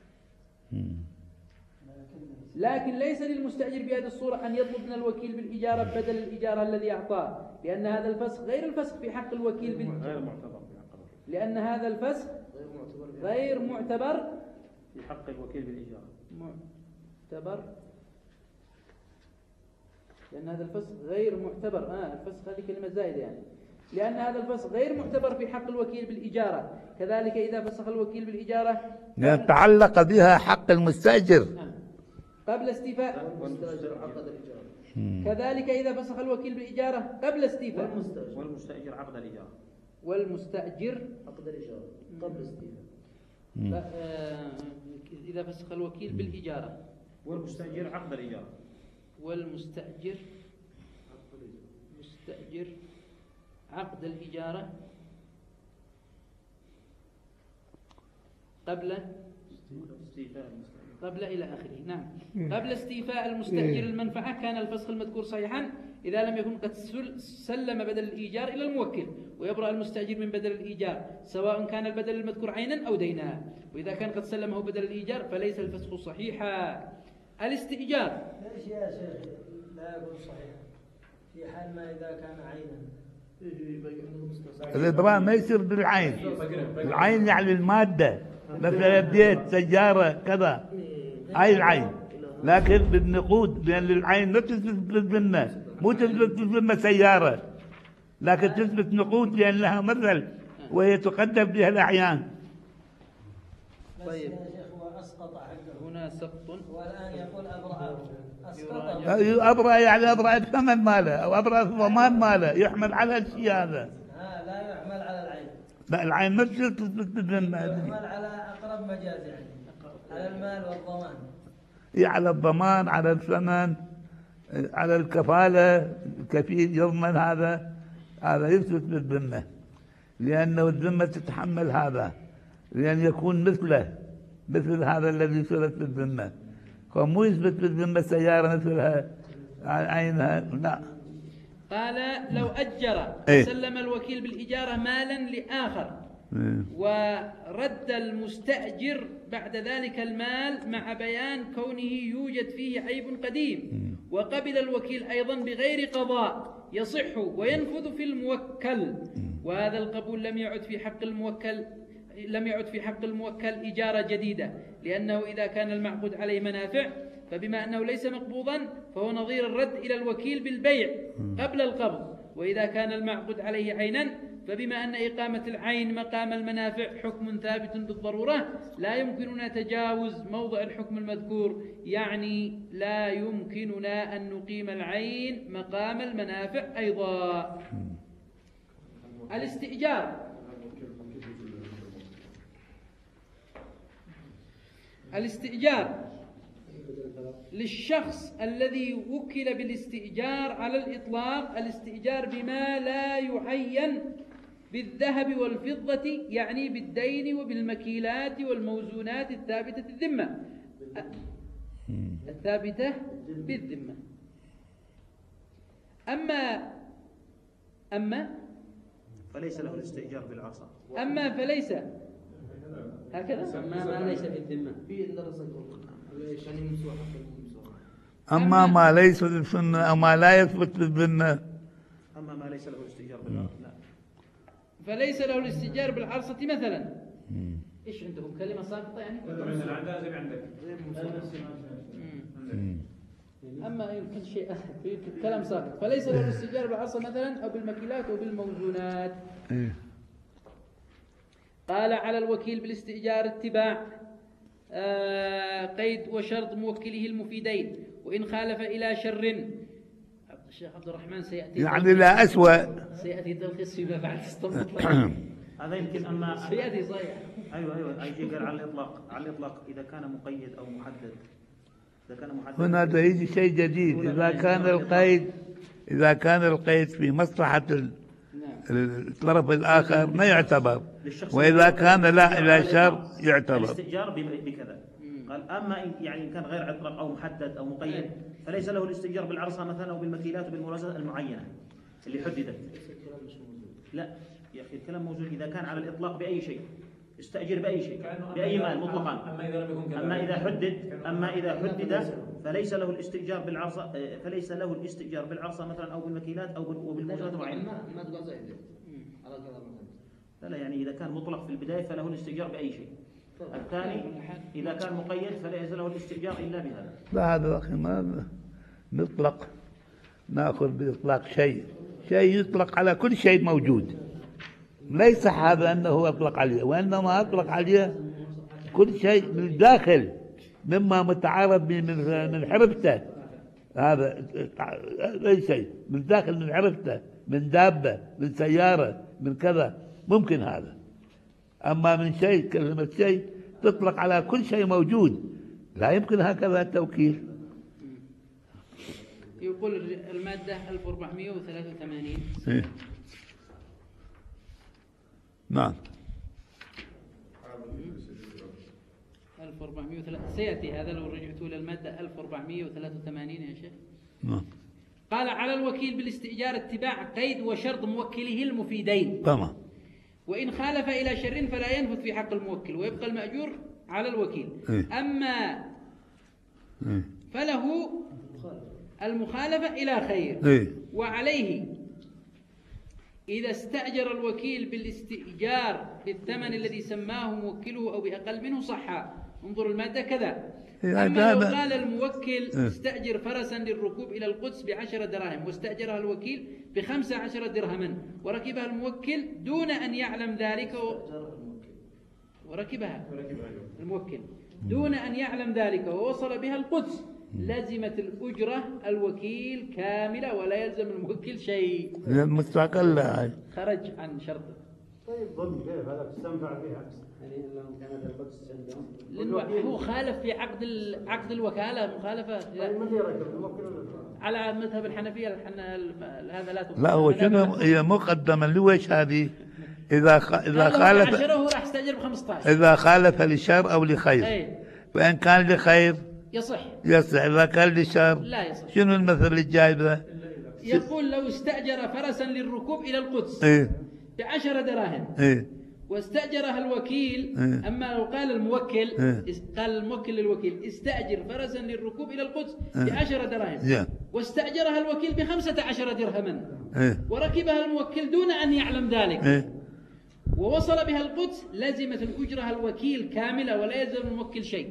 لكن ليس للمستأجر بهذه الصورة أن يطلب من الوكيل بالإجارة بدل الإجارة الذي أعطاه، لأن هذا الفسخ غير الفسخ في حق الوكيل بال... لأن هذا الفسخ غير معتبر في حق الوكيل بالإجارة. معتبر لأن هذا الفسخ غير معتبر. آه الفسخ هذه كلمة زائدة يعني. لأن هذا الفسخ غير معتبر في حق الوكيل بالإجارة. كذلك إذا فسخ الوكيل بالإجارة تعلق بها حق المستأجر قبل استيفاء، كذلك إذا فسخ الوكيل بالإجارة قبل استيفاء، والمستأجر عقد الإجارة، والمستأجر عقد الإجارة قبل استيفاء. إذا فسخ الوكيل بالإجارة والمستأجر عقد الإجارة، والمستأجر مستأجر عقد الإجارة قبل قبل إلى آخره. نعم، قبل استيفاء المستأجر المنفعة كان الفسخ المذكور صحيحا إذا لم يكن قد سلم بدل الإيجار إلى الموكل، ويبرأ المستأجر من بدل الإيجار سواء كان البدل المذكور عينا أو دينا، وإذا كان قد سلمه بدل الإيجار فليس الفسخ صحيحا. الاستئجار ليش يا شيخ لا يكون صحيحا في حال ما إذا كان عينا؟ الإبراء ما يصير بالعين، العين يعني المادة، مثلا بيت، سيارة، كذا، هاي العين، لكن بالنقود، لأن العين ما تثبت بالذمة، مو تثبت بالذمة سيارة، لكن تثبت نقود لأنها مثل وهي تقدم بها الأعيان. طيب يا شيخ هو أسقط حقه، هنا سقط والآن يقول أبرأه، أسقط أبرأ يعني أبرأ الثمن ماله أو أبرأ الضمان ماله، يحمل على الشيء هذا. ها لا يحمل على العين. لا العين ما تصير تثبت بالذمة، يحمل على أقرب مجاز يعني، على المال والضمان. على الضمان، على الثمن، على الكفالة، الكفيل يضمن هذا، هذا يثبت بالذمة، لأنه الذمة تتحمل هذا، لأن يكون مثله مثل هذا الذي يثبت بالذمة، فمو يثبت بالذمة سيارة مثلها عينها. لا. قال لو أجر إيه؟ سلم الوكيل بالإجارة مالا لآخر إيه؟ ورد المستأجر بعد ذلك المال مع بيان كونه يوجد فيه عيب قديم، وقبل الوكيل أيضا بغير قضاء يصح وينفذ في الموكل، وهذا القبول لم يعد في حق الموكل لم يعد في حق الموكل إجارة جديدة، لأنه إذا كان المعقود عليه منافع فبما أنه ليس مقبوضا فهو نظير الرد إلى الوكيل بالبيع قبل القبض، وإذا كان المعقود عليه عينا فبما أن إقامة العين مقام المنافع حكم ثابت بالضرورة لا يمكننا تجاوز موضع الحكم المذكور، يعني لا يمكننا أن نقيم العين مقام المنافع أيضا. الاستئجار الاستئجار للشخص الذي وكل بالاستئجار على الإطلاق الاستئجار بما لا يعين بالذهب والفضة، يعني بالدين وبالمكيلات والموزونات الثابتة الذمة الثابتة بالذمة. أما أما فليس له الاستئجار بالعصا. أما فليس هكذا. ما ما ليس في الذمة. أما ما ليس في السنة أو ما لا يثبت في الذمة. أما ما ليس له الاستئجار بالعصا لا. فليس له الاستئجار بالعرصة مثلا. إيش عندكم كلمة ساقطة يعني؟ عندها زي عندك. أما يمكن شيء في كلام ساقط. فليس له الاستئجار بالعرصة مثلا أو بالمكيلات أو بالموزونات. قال على الوكيل بالاستئجار اتباع آه قيد وشرط موكله المفيدين، وإن خالف إلى شر. الشيخ عبد الرحمن سيأتي يعني لا أسوأ، سيأتي تلخيص فيما بعد استنبط. هذا يمكن أما سيأتي صحيح. أيوه أيوه أي شيء قال على الإطلاق، على الإطلاق إذا كان مقيد أو محدد. إذا كان محدد هنا يجي شيء جديد. إذا كان القيد إذا كان القيد في مصلحة الطرف الآخر ما يعتبر، وإذا كان لا إلى شر يعتبر. الاستئجار بكذا. قال أما إن يعني إن كان غير عطرق أو محدد أو مقيد فليس له الاستئجار بالعرصة مثلا أو بالمكيلات وبالموازنات المعينة اللي حددت. لا يا أخي الكلام موجود. إذا كان على الإطلاق بأي شيء استأجر بأي شيء بأي مال مطلقا. أما إذا لم يكن كذلك. أما إذا حدد أما إذا حدد فليس له الاستئجار بالعرصة فليس له الاستئجار بالعرصة مثلا أو بالمكيلات أو بالموازنات المعينة. ما تقول زي على كلام. لا لا يعني إذا كان مطلق في البداية فله الاستئجار بأي شيء. الثاني إذا كان مقيد فليس له الاستئجار إلا بهذا. لا هذا أخي ما نطلق، نأخذ بإطلاق شيء شيء يطلق على كل شيء موجود. ليس هذا أنه أطلق عليه، وإنما أطلق عليه كل شيء من الداخل مما متعارض من من حرفته. هذا أي شيء من داخل من حرفته، من دابة، من سيارة، من كذا ممكن هذا. أما من شيء كلمة شيء تطلق على كل شيء موجود، لا يمكن هكذا التوكيل. يقول المادة ألف وأربعمائة وثلاثة وثمانين. إيه؟ نعم. ألف وأربعمائة وثلاثة سيأتي هذا لو رجعتوا إلى المادة ألف وأربعمائة وثلاثة وثمانين يا شيخ. نعم. قال على الوكيل بالاستئجار اتباع قيد وشرط موكله المفيدين. تمام. وإن خالف إلى شر فلا ينفذ في حق الموكل ويبقى المأجور على الوكيل. إيه؟ أما إيه؟ فله المخالفة إلى خير. إيه؟ وعليه إذا استأجر الوكيل بالاستئجار بالثمن الذي سماه موكله أو بأقل منه صح. انظر المادة كذا. أما لو قال الموكل استأجر فرسا للركوب إلى القدس بعشرة دراهم واستأجرها الوكيل بخمسة عشر درهما وركبها الموكل دون أن يعلم ذلك و... وركبها الموكل دون أن يعلم ذلك ووصل بها القدس لزمت الأجرة الوكيل كاملة ولا يلزم الموكل شيء. مستقل خرج عن شرطه. طيب ظن كيف هذا تستنفع فيها؟ يعني لو كانت القدس عندهم. لأنه هو خالف في عقد عقد الوكالة مخالفة. طيب من اللي يركب الموكل ولا؟ على مذهب الحنفية الحن... هذا لا تقبل. لا هو شنو هي مقدمة لويش هذه؟ إذا خ... إذا خالف عشرة راح استأجر ب خمسة عشر. إذا خالف لشر أو لخير. أي. فإن كان لخير يصح. يصح. إذا كان لشر لا يصح. شنو المثل الجاي ذا؟ يقول لو استأجر فرسا للركوب إلى القدس إيه؟ بعشرة دراهم. إيه؟ واستأجرها الوكيل. إيه؟ أما لو قال الموكل إيه؟ قال الموكل للوكيل استأجر فرسا للركوب إلى القدس إيه؟ بعشرة دراهم. yeah. واستأجرها الوكيل بخمسة عشر درهما. إيه؟ وركبها الموكل دون أن يعلم ذلك. إيه؟ ووصل بها القدس لزمت الأجرة الوكيل كاملة ولا يلزم الموكل شيء.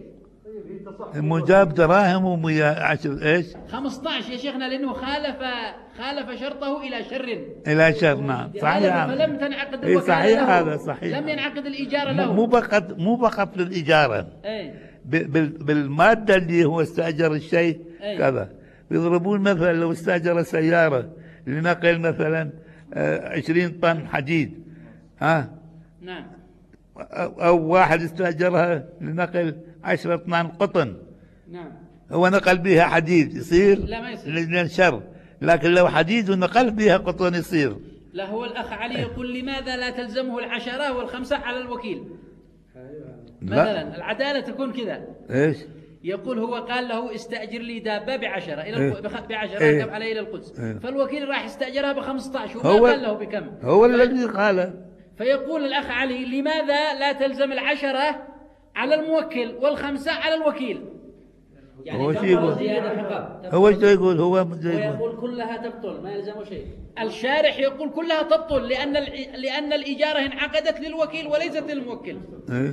مجاب دراهم وميا عشر ايش؟ خمسة عشر يا شيخنا لأنه خالف خالف شرطه إلى شر. إلى شر نعم صحيح. فلم تنعقد إيه الوكالة صحيح له. هذا صحيح. لم ينعقد الإيجار له. مو فقط مو فقط للإجارة. ايه؟ بالمادة اللي هو استأجر الشيء ايه؟ كذا. بيضربون مثلا لو استأجر سيارة لنقل مثلا عشرين طن حديد ها؟ نعم. أو واحد استأجرها لنقل عشرة طن قطن. نعم. هو نقل بها حديد يصير لا ما يصير. للشر، لكن لو حديد ونقل بها قطن يصير. لا هو الأخ علي يقول لماذا لا تلزمه العشرة والخمسة على الوكيل؟ مثلا العدالة تكون كذا. ايش؟ يقول هو قال له استأجر لي دابة بعشرة إلى إيه؟ بخ- بعشرة إيه؟ اركب علي إلى القدس. إيه؟ فالوكيل راح استأجرها بخمسة عشر وما هو قال له بكم. هو الذي قال. فيقول الأخ علي لماذا لا تلزم العشرة على الموكل والخمسة على الوكيل؟ هو يعني شو يقول؟ تبطل زيادة فقط. هو ايش يقول؟ هو مش يقول. ويقول كلها تبطل ما يلزمه شيء. الشارح يقول كلها تبطل لأن الع- لأن الإجارة انعقدت للوكيل وليست للموكل. إيه؟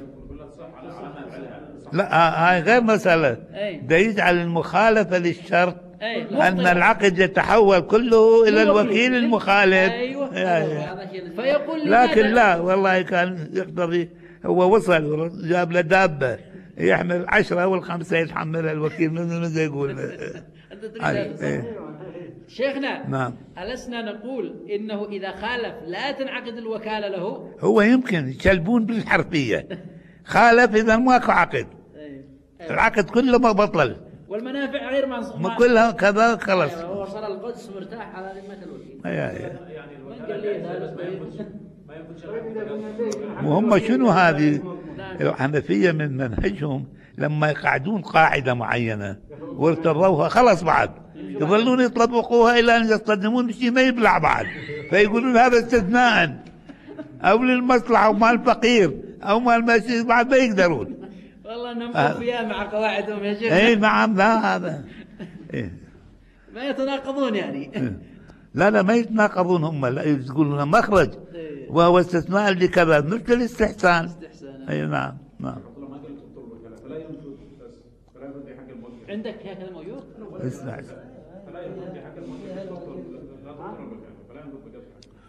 لا ه- هاي غير مسألة. أي. ده يجعل المخالفة للشرط أي. أن مخطئة. العقد يتحول كله إلى للوكيل. الوكيل المخالف. أيوة. يعني. هذا شيء فيقول لماذا؟ لكن لا والله كان يقتضي، هو وصل جاب له دابة يحمل عشرة والخمسة يتحملها الوكيل، من من يقول. أنت تريد أي. هذا صح؟ إيه. شيخنا نعم. ألسنا نقول إنه إذا خالف لا تنعقد الوكالة له؟ هو يمكن يشلبون بالحرفية، خالف إذا ماكو عقد، العقد كله ما بطل، والمنافع غير منصوص. ما كلها كذا خلص. هو وصل القدس مرتاح على ذمة الوكيل. أي أي. يعني من الوكالة قال لي هذا ما طيب؟ ينفذ ما ينفذ وهم شنو هذه الحنفية من منهجهم؟ لما يقعدون قاعدة معينة وارتضوها خلص بعد يظلون يطبقوها إلى أن يصطدمون بشيء ما يبلع بعد، فيقولون هذا استثناء أو للمصلحة أو مال الفقير أو مال المسجد، بعد ما يقدرون. والله نمر آه. فيها مع قواعدهم يا شيخ. اي نعم. لا هذا إيه. ما يتناقضون يعني. لا لا ما يتناقضون هم، لا يقولون مخرج إيه. وهو استثناء لكذا مثل الاستحسان. استحسان. اي نعم نعم. ما قلت تبطل الوكالة فلا ينفذ بس فلا ينفذ بحق الموكل عندك هكذا موجود؟ اسمع فلا ينفذ بحق الموكل لا تبطل لا تبطل الوكالة فلا ينفذ بقدر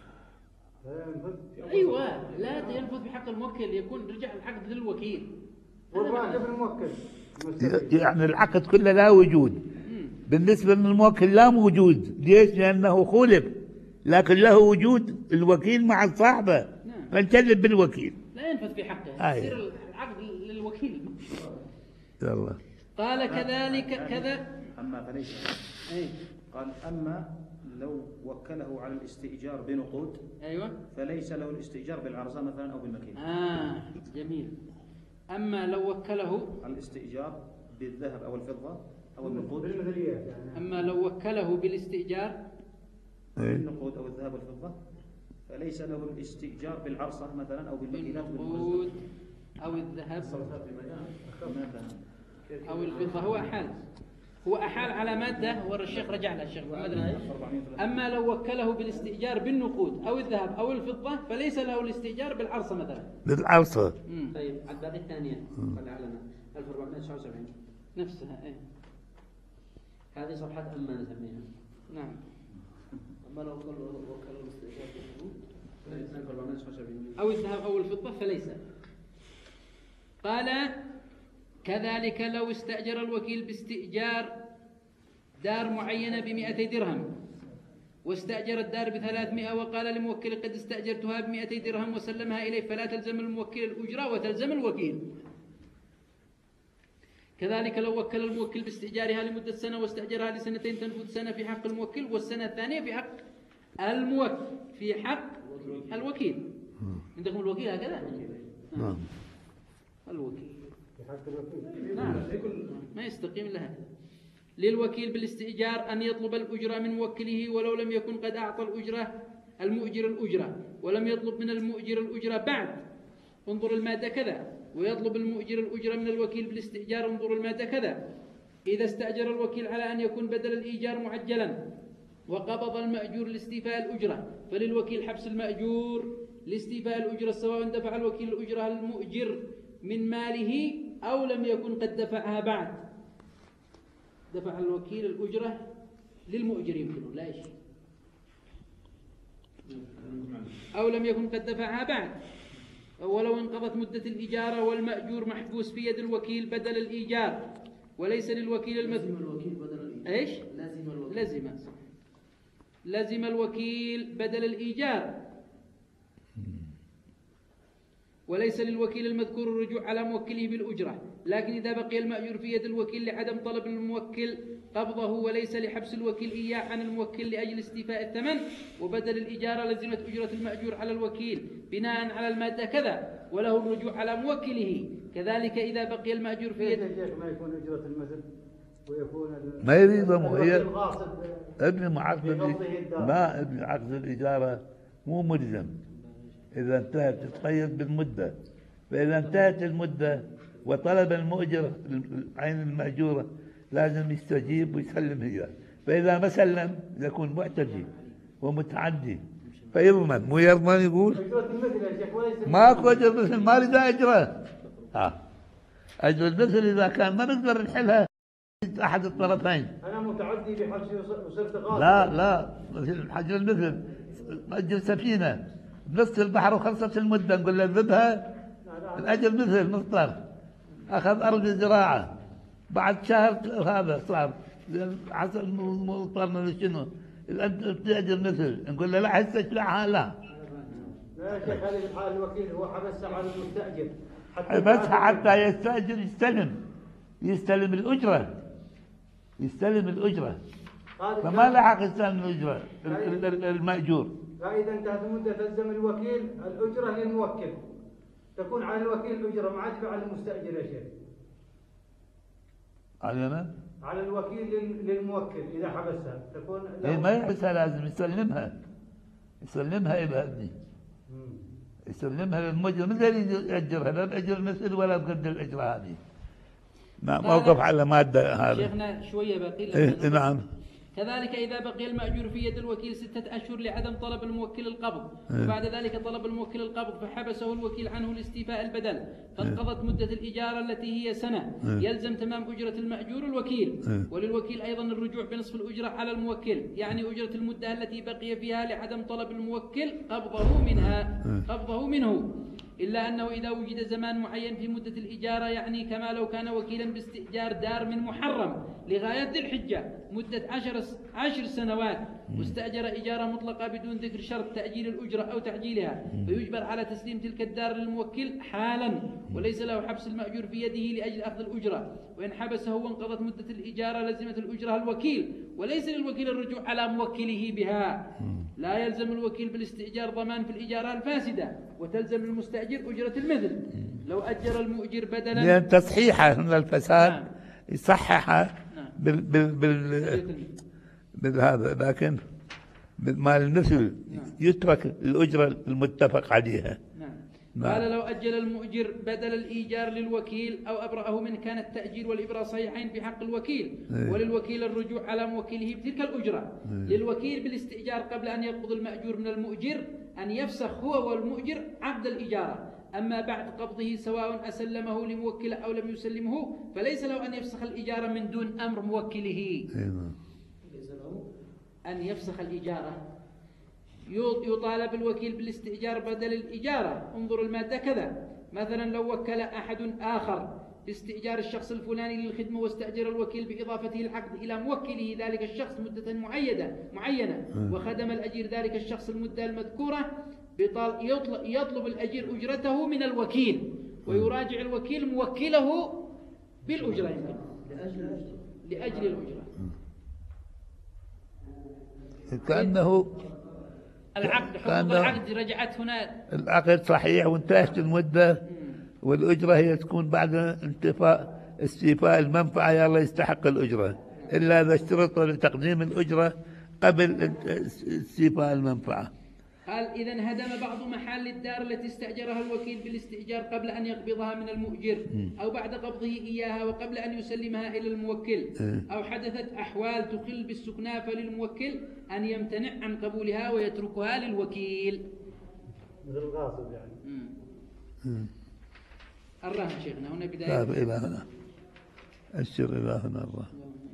أيوة لا ينفذ بحق الموكل، يكون رجع العقد للوكيل. والواجب الموكل. يعني العقد كله لا وجود بالنسبة للموكل، لا موجود. ليش؟ لأنه خولف، لكن له وجود الوكيل مع صاحبه، نعم. فنكذب بالوكيل. لا ينفذ في حقه، أيوة. يصير العقد للوكيل. يلا. قال كذلك كذا. أما فليس. أي. قال أما لو وكله على الاستئجار بنقود أيوة. فليس له الاستئجار بالعرصة مثلا أو بالمكينة. آه جميل. أما لو وكله على الاستئجار بالذهب أو الفضة أو النقود بالمثليات يعني. أما لو وكله بالاستئجار بالنقود أو الذهب والفضة فليس له الاستئجار بالعرصة مثلا أو بالمكينات بالنقود أو الذهب أو الفضة. هو أحال هو أحال على مادة، ورا الشيخ رجع لها الشيخ محمد. أما لو وكله بالاستئجار بالنقود أو الذهب أو الفضة فليس له الاستئجار بالعرصة مثلا. بالعرصة. مم. طيب الباقي الثانية قال علنا ألف وأربعمائة وتسعة وسبعين. نفسها إيه. هذه صفحة أما نسميها. نعم. أما لو وكلوا الاستئجار بالنقود ألف وأربعمائة وتسعة وسبعين. أو الذهب أو الفضة فليس. قال كذلك لو استأجر الوكيل باستئجار دار معينة بمئتي درهم واستأجر الدار بثلاثمائة وقال لموكل قد استأجرتها بمئتي درهم وسلمها إليه فلا تلزم الموكل الأجرة وتلزم الوكيل. كذلك لو وكل الموكل باستئجارها لمدة سنة واستأجرها لسنتين تنفذ سنة في حق الموكل والسنة الثانية في حق الموكل في حق الوكيل. عندكم الوكيل هكذا؟ نعم. الوكيل نعم ما يستقيم لها. للوكيل بالاستئجار أن يطلب الأجرة من موكله ولو لم يكن قد أعطى الأجرة المؤجر الأجرة ولم يطلب من المؤجر الأجرة بعد. انظر المادة كذا. ويطلب المؤجر الأجرة من الوكيل بالاستئجار. انظر المادة كذا. إذا استأجر الوكيل على أن يكون بدل الإيجار معجلا وقبض المأجور لاستيفاء الأجرة فللوكيل حبس المأجور لاستيفاء الأجرة سواء دفع الوكيل الأجرة المؤجر من ماله أو لم يكن قد دفعها بعد. دفع الوكيل الأجرة للمؤجر يمكنه لا شيء أو لم يكن قد دفعها بعد. ولو انقضت مدة الإجارة والمأجور محبوس في يد الوكيل بدل الإيجار وليس للوكيل المذموم. الوكيل بدل الإيجار. إيش؟ لازم الوكيل. لزم لزم الوكيل بدل الإيجار. وليس للوكيل المذكور الرجوع على موكله بالأجرة، لكن إذا بقي المأجور في يد الوكيل لعدم طلب الموكل قبضه وليس لحبس الوكيل إياه عن الموكل لأجل استيفاء الثمن وبدل الإجارة لزمت أجرة المأجور على الوكيل بناء على المادة كذا وله الرجوع على موكله. كذلك إذا بقي المأجور في يد ما يكون أجرة المثل ويكون ما يريدهم هي الغاصب ابن معقد بغضه الدار. ما ابن عقد الإجارة مو ملزم إذا انتهت تقيد بالمدة، فإذا انتهت المدة وطلب المؤجر عين المأجورة لازم يستجيب ويسلم هي، فإذا ما سلم يكون معتدي ومتعدي فيضمن، مو يضمن يقول أجرة المثل يا شيخ وليس ماكو أجر مثل ما أريد أجره. ها أجر المثل إذا كان ما نقدر نحلها أحد الطرفين. أنا متعدي بحبسي وصرت غاصب. لا لا مثل حجر المثل أجر سفينة بنص البحر وخلصت المدة نقول له اذهبها الأجر مثل مضطر أخذ أرض زراعة بعد شهر هذا صار حصل مضطر شنو الأجر أجر مثل نقول له لا هسه اشلعها لا لا يا شيخ هذه الحال الوكيل هو حبسها على المستأجر بس حتى يستأجر يستلم يستلم الأجرة يستلم الأجرة فما لحق يستلم الأجرة المأجور. فإذا انتهت المدة تلزم الوكيل الأجرة للموكل، تكون على الوكيل الأجرة ما عاد على المستأجر يا شيخ. علينا؟ على الوكيل للموكل إذا حبسها تكون إيه ما يحبسها لازم يسلمها يسلمها إلى ابني يسلمها للمؤجر مثل يأجرها لا بأجر مثل ولا بقدر الأجرة هذه. نعم موقف على مادة هذا. شيخنا شوية باقي. إيه نعم. كذلك إذا بقي المأجور في يد الوكيل ستة أشهر لعدم طلب الموكل القبض وبعد ذلك طلب الموكل القبض فحبسه الوكيل عنه لاستيفاء البدل فانقضت مدة الإجارة التي هي سنة يلزم تمام أجرة المأجور الوكيل وللوكيل أيضا الرجوع بنصف الأجرة على الموكل يعني أجرة المدة التي بقي فيها لعدم طلب الموكل قبضه منها قبضه منه إلا أنه إذا وجد زمان معين في مدة الإجارة يعني كما لو كان وكيلا باستئجار دار من محرم لغاية ذي الحجة مدة عشر, عشر سنوات واستأجر إجارة مطلقة بدون ذكر شرط تأجيل الأجرة أو تعجيلها فيجبر على تسليم تلك الدار للموكل حالا وليس له حبس المأجور في يده لأجل أخذ الأجرة وإن حبسه وانقضت مدة الإجارة لزمت الأجرة الوكيل وليس للوكيل الرجوع على موكله بها. لا يلزم الوكيل بالاستئجار ضمان في الإجارة الفاسدة وتلزم المستأجر أجرة المثل لو أجر المؤجر بدلا لأن تصحيحه من الفساد نعم. يصححها نعم. بال بال بال بالهذا لكن مال المثل نعم. يترك الأجرة المتفق عليها. نعم. قال لو أجل المؤجر بدل الإيجار للوكيل أو أبرأه منه كان التأجيل والإبراء صحيحين في حق الوكيل ايه. وللوكيل الرجوع على موكله بتلك الأجرة ايه. للوكيل بالاستئجار قبل أن يقبض المأجور من المؤجر أن يفسخ هو والمؤجر عقد الإجارة أما بعد قبضه سواء أسلمه لموكل أو لم يسلمه فليس له أن يفسخ الإجارة من دون أمر موكله ايه. أن يفسخ الإجارة يطالب الوكيل بالاستئجار بدل الإجارة انظر المادة كذا مثلا لو وكل أحد آخر باستئجار الشخص الفلاني للخدمة واستأجر الوكيل بإضافته العقد إلى موكله ذلك الشخص مدة معينة معينة وخدم الأجير ذلك الشخص المدة المذكورة يطلب الأجير أجرته من الوكيل ويراجع الوكيل موكله بالأجرة يمكن لأجل الأجرة كأنه العقد حقوق العقد رجعت هنا العقد صحيح وانتهت المدة والأجرة هي تكون بعد انتفاء استيفاء المنفعة يلا يستحق الأجرة إلا إذا اشترط لتقديم الأجرة قبل استيفاء المنفعة. قال إذا هدم بعض محال الدار التي استأجرها الوكيل بالاستئجار قبل أن يقبضها من المؤجر أو بعد قبضه إياها وقبل أن يسلمها إلى الموكل أو حدثت أحوال تخل بالسكنى فللموكل أن يمتنع عن قبولها ويتركها للوكيل مثل الغاصب يعني. الرهن شيخنا هنا بداية لا إلى هنا أشر إلى هنا الرهن.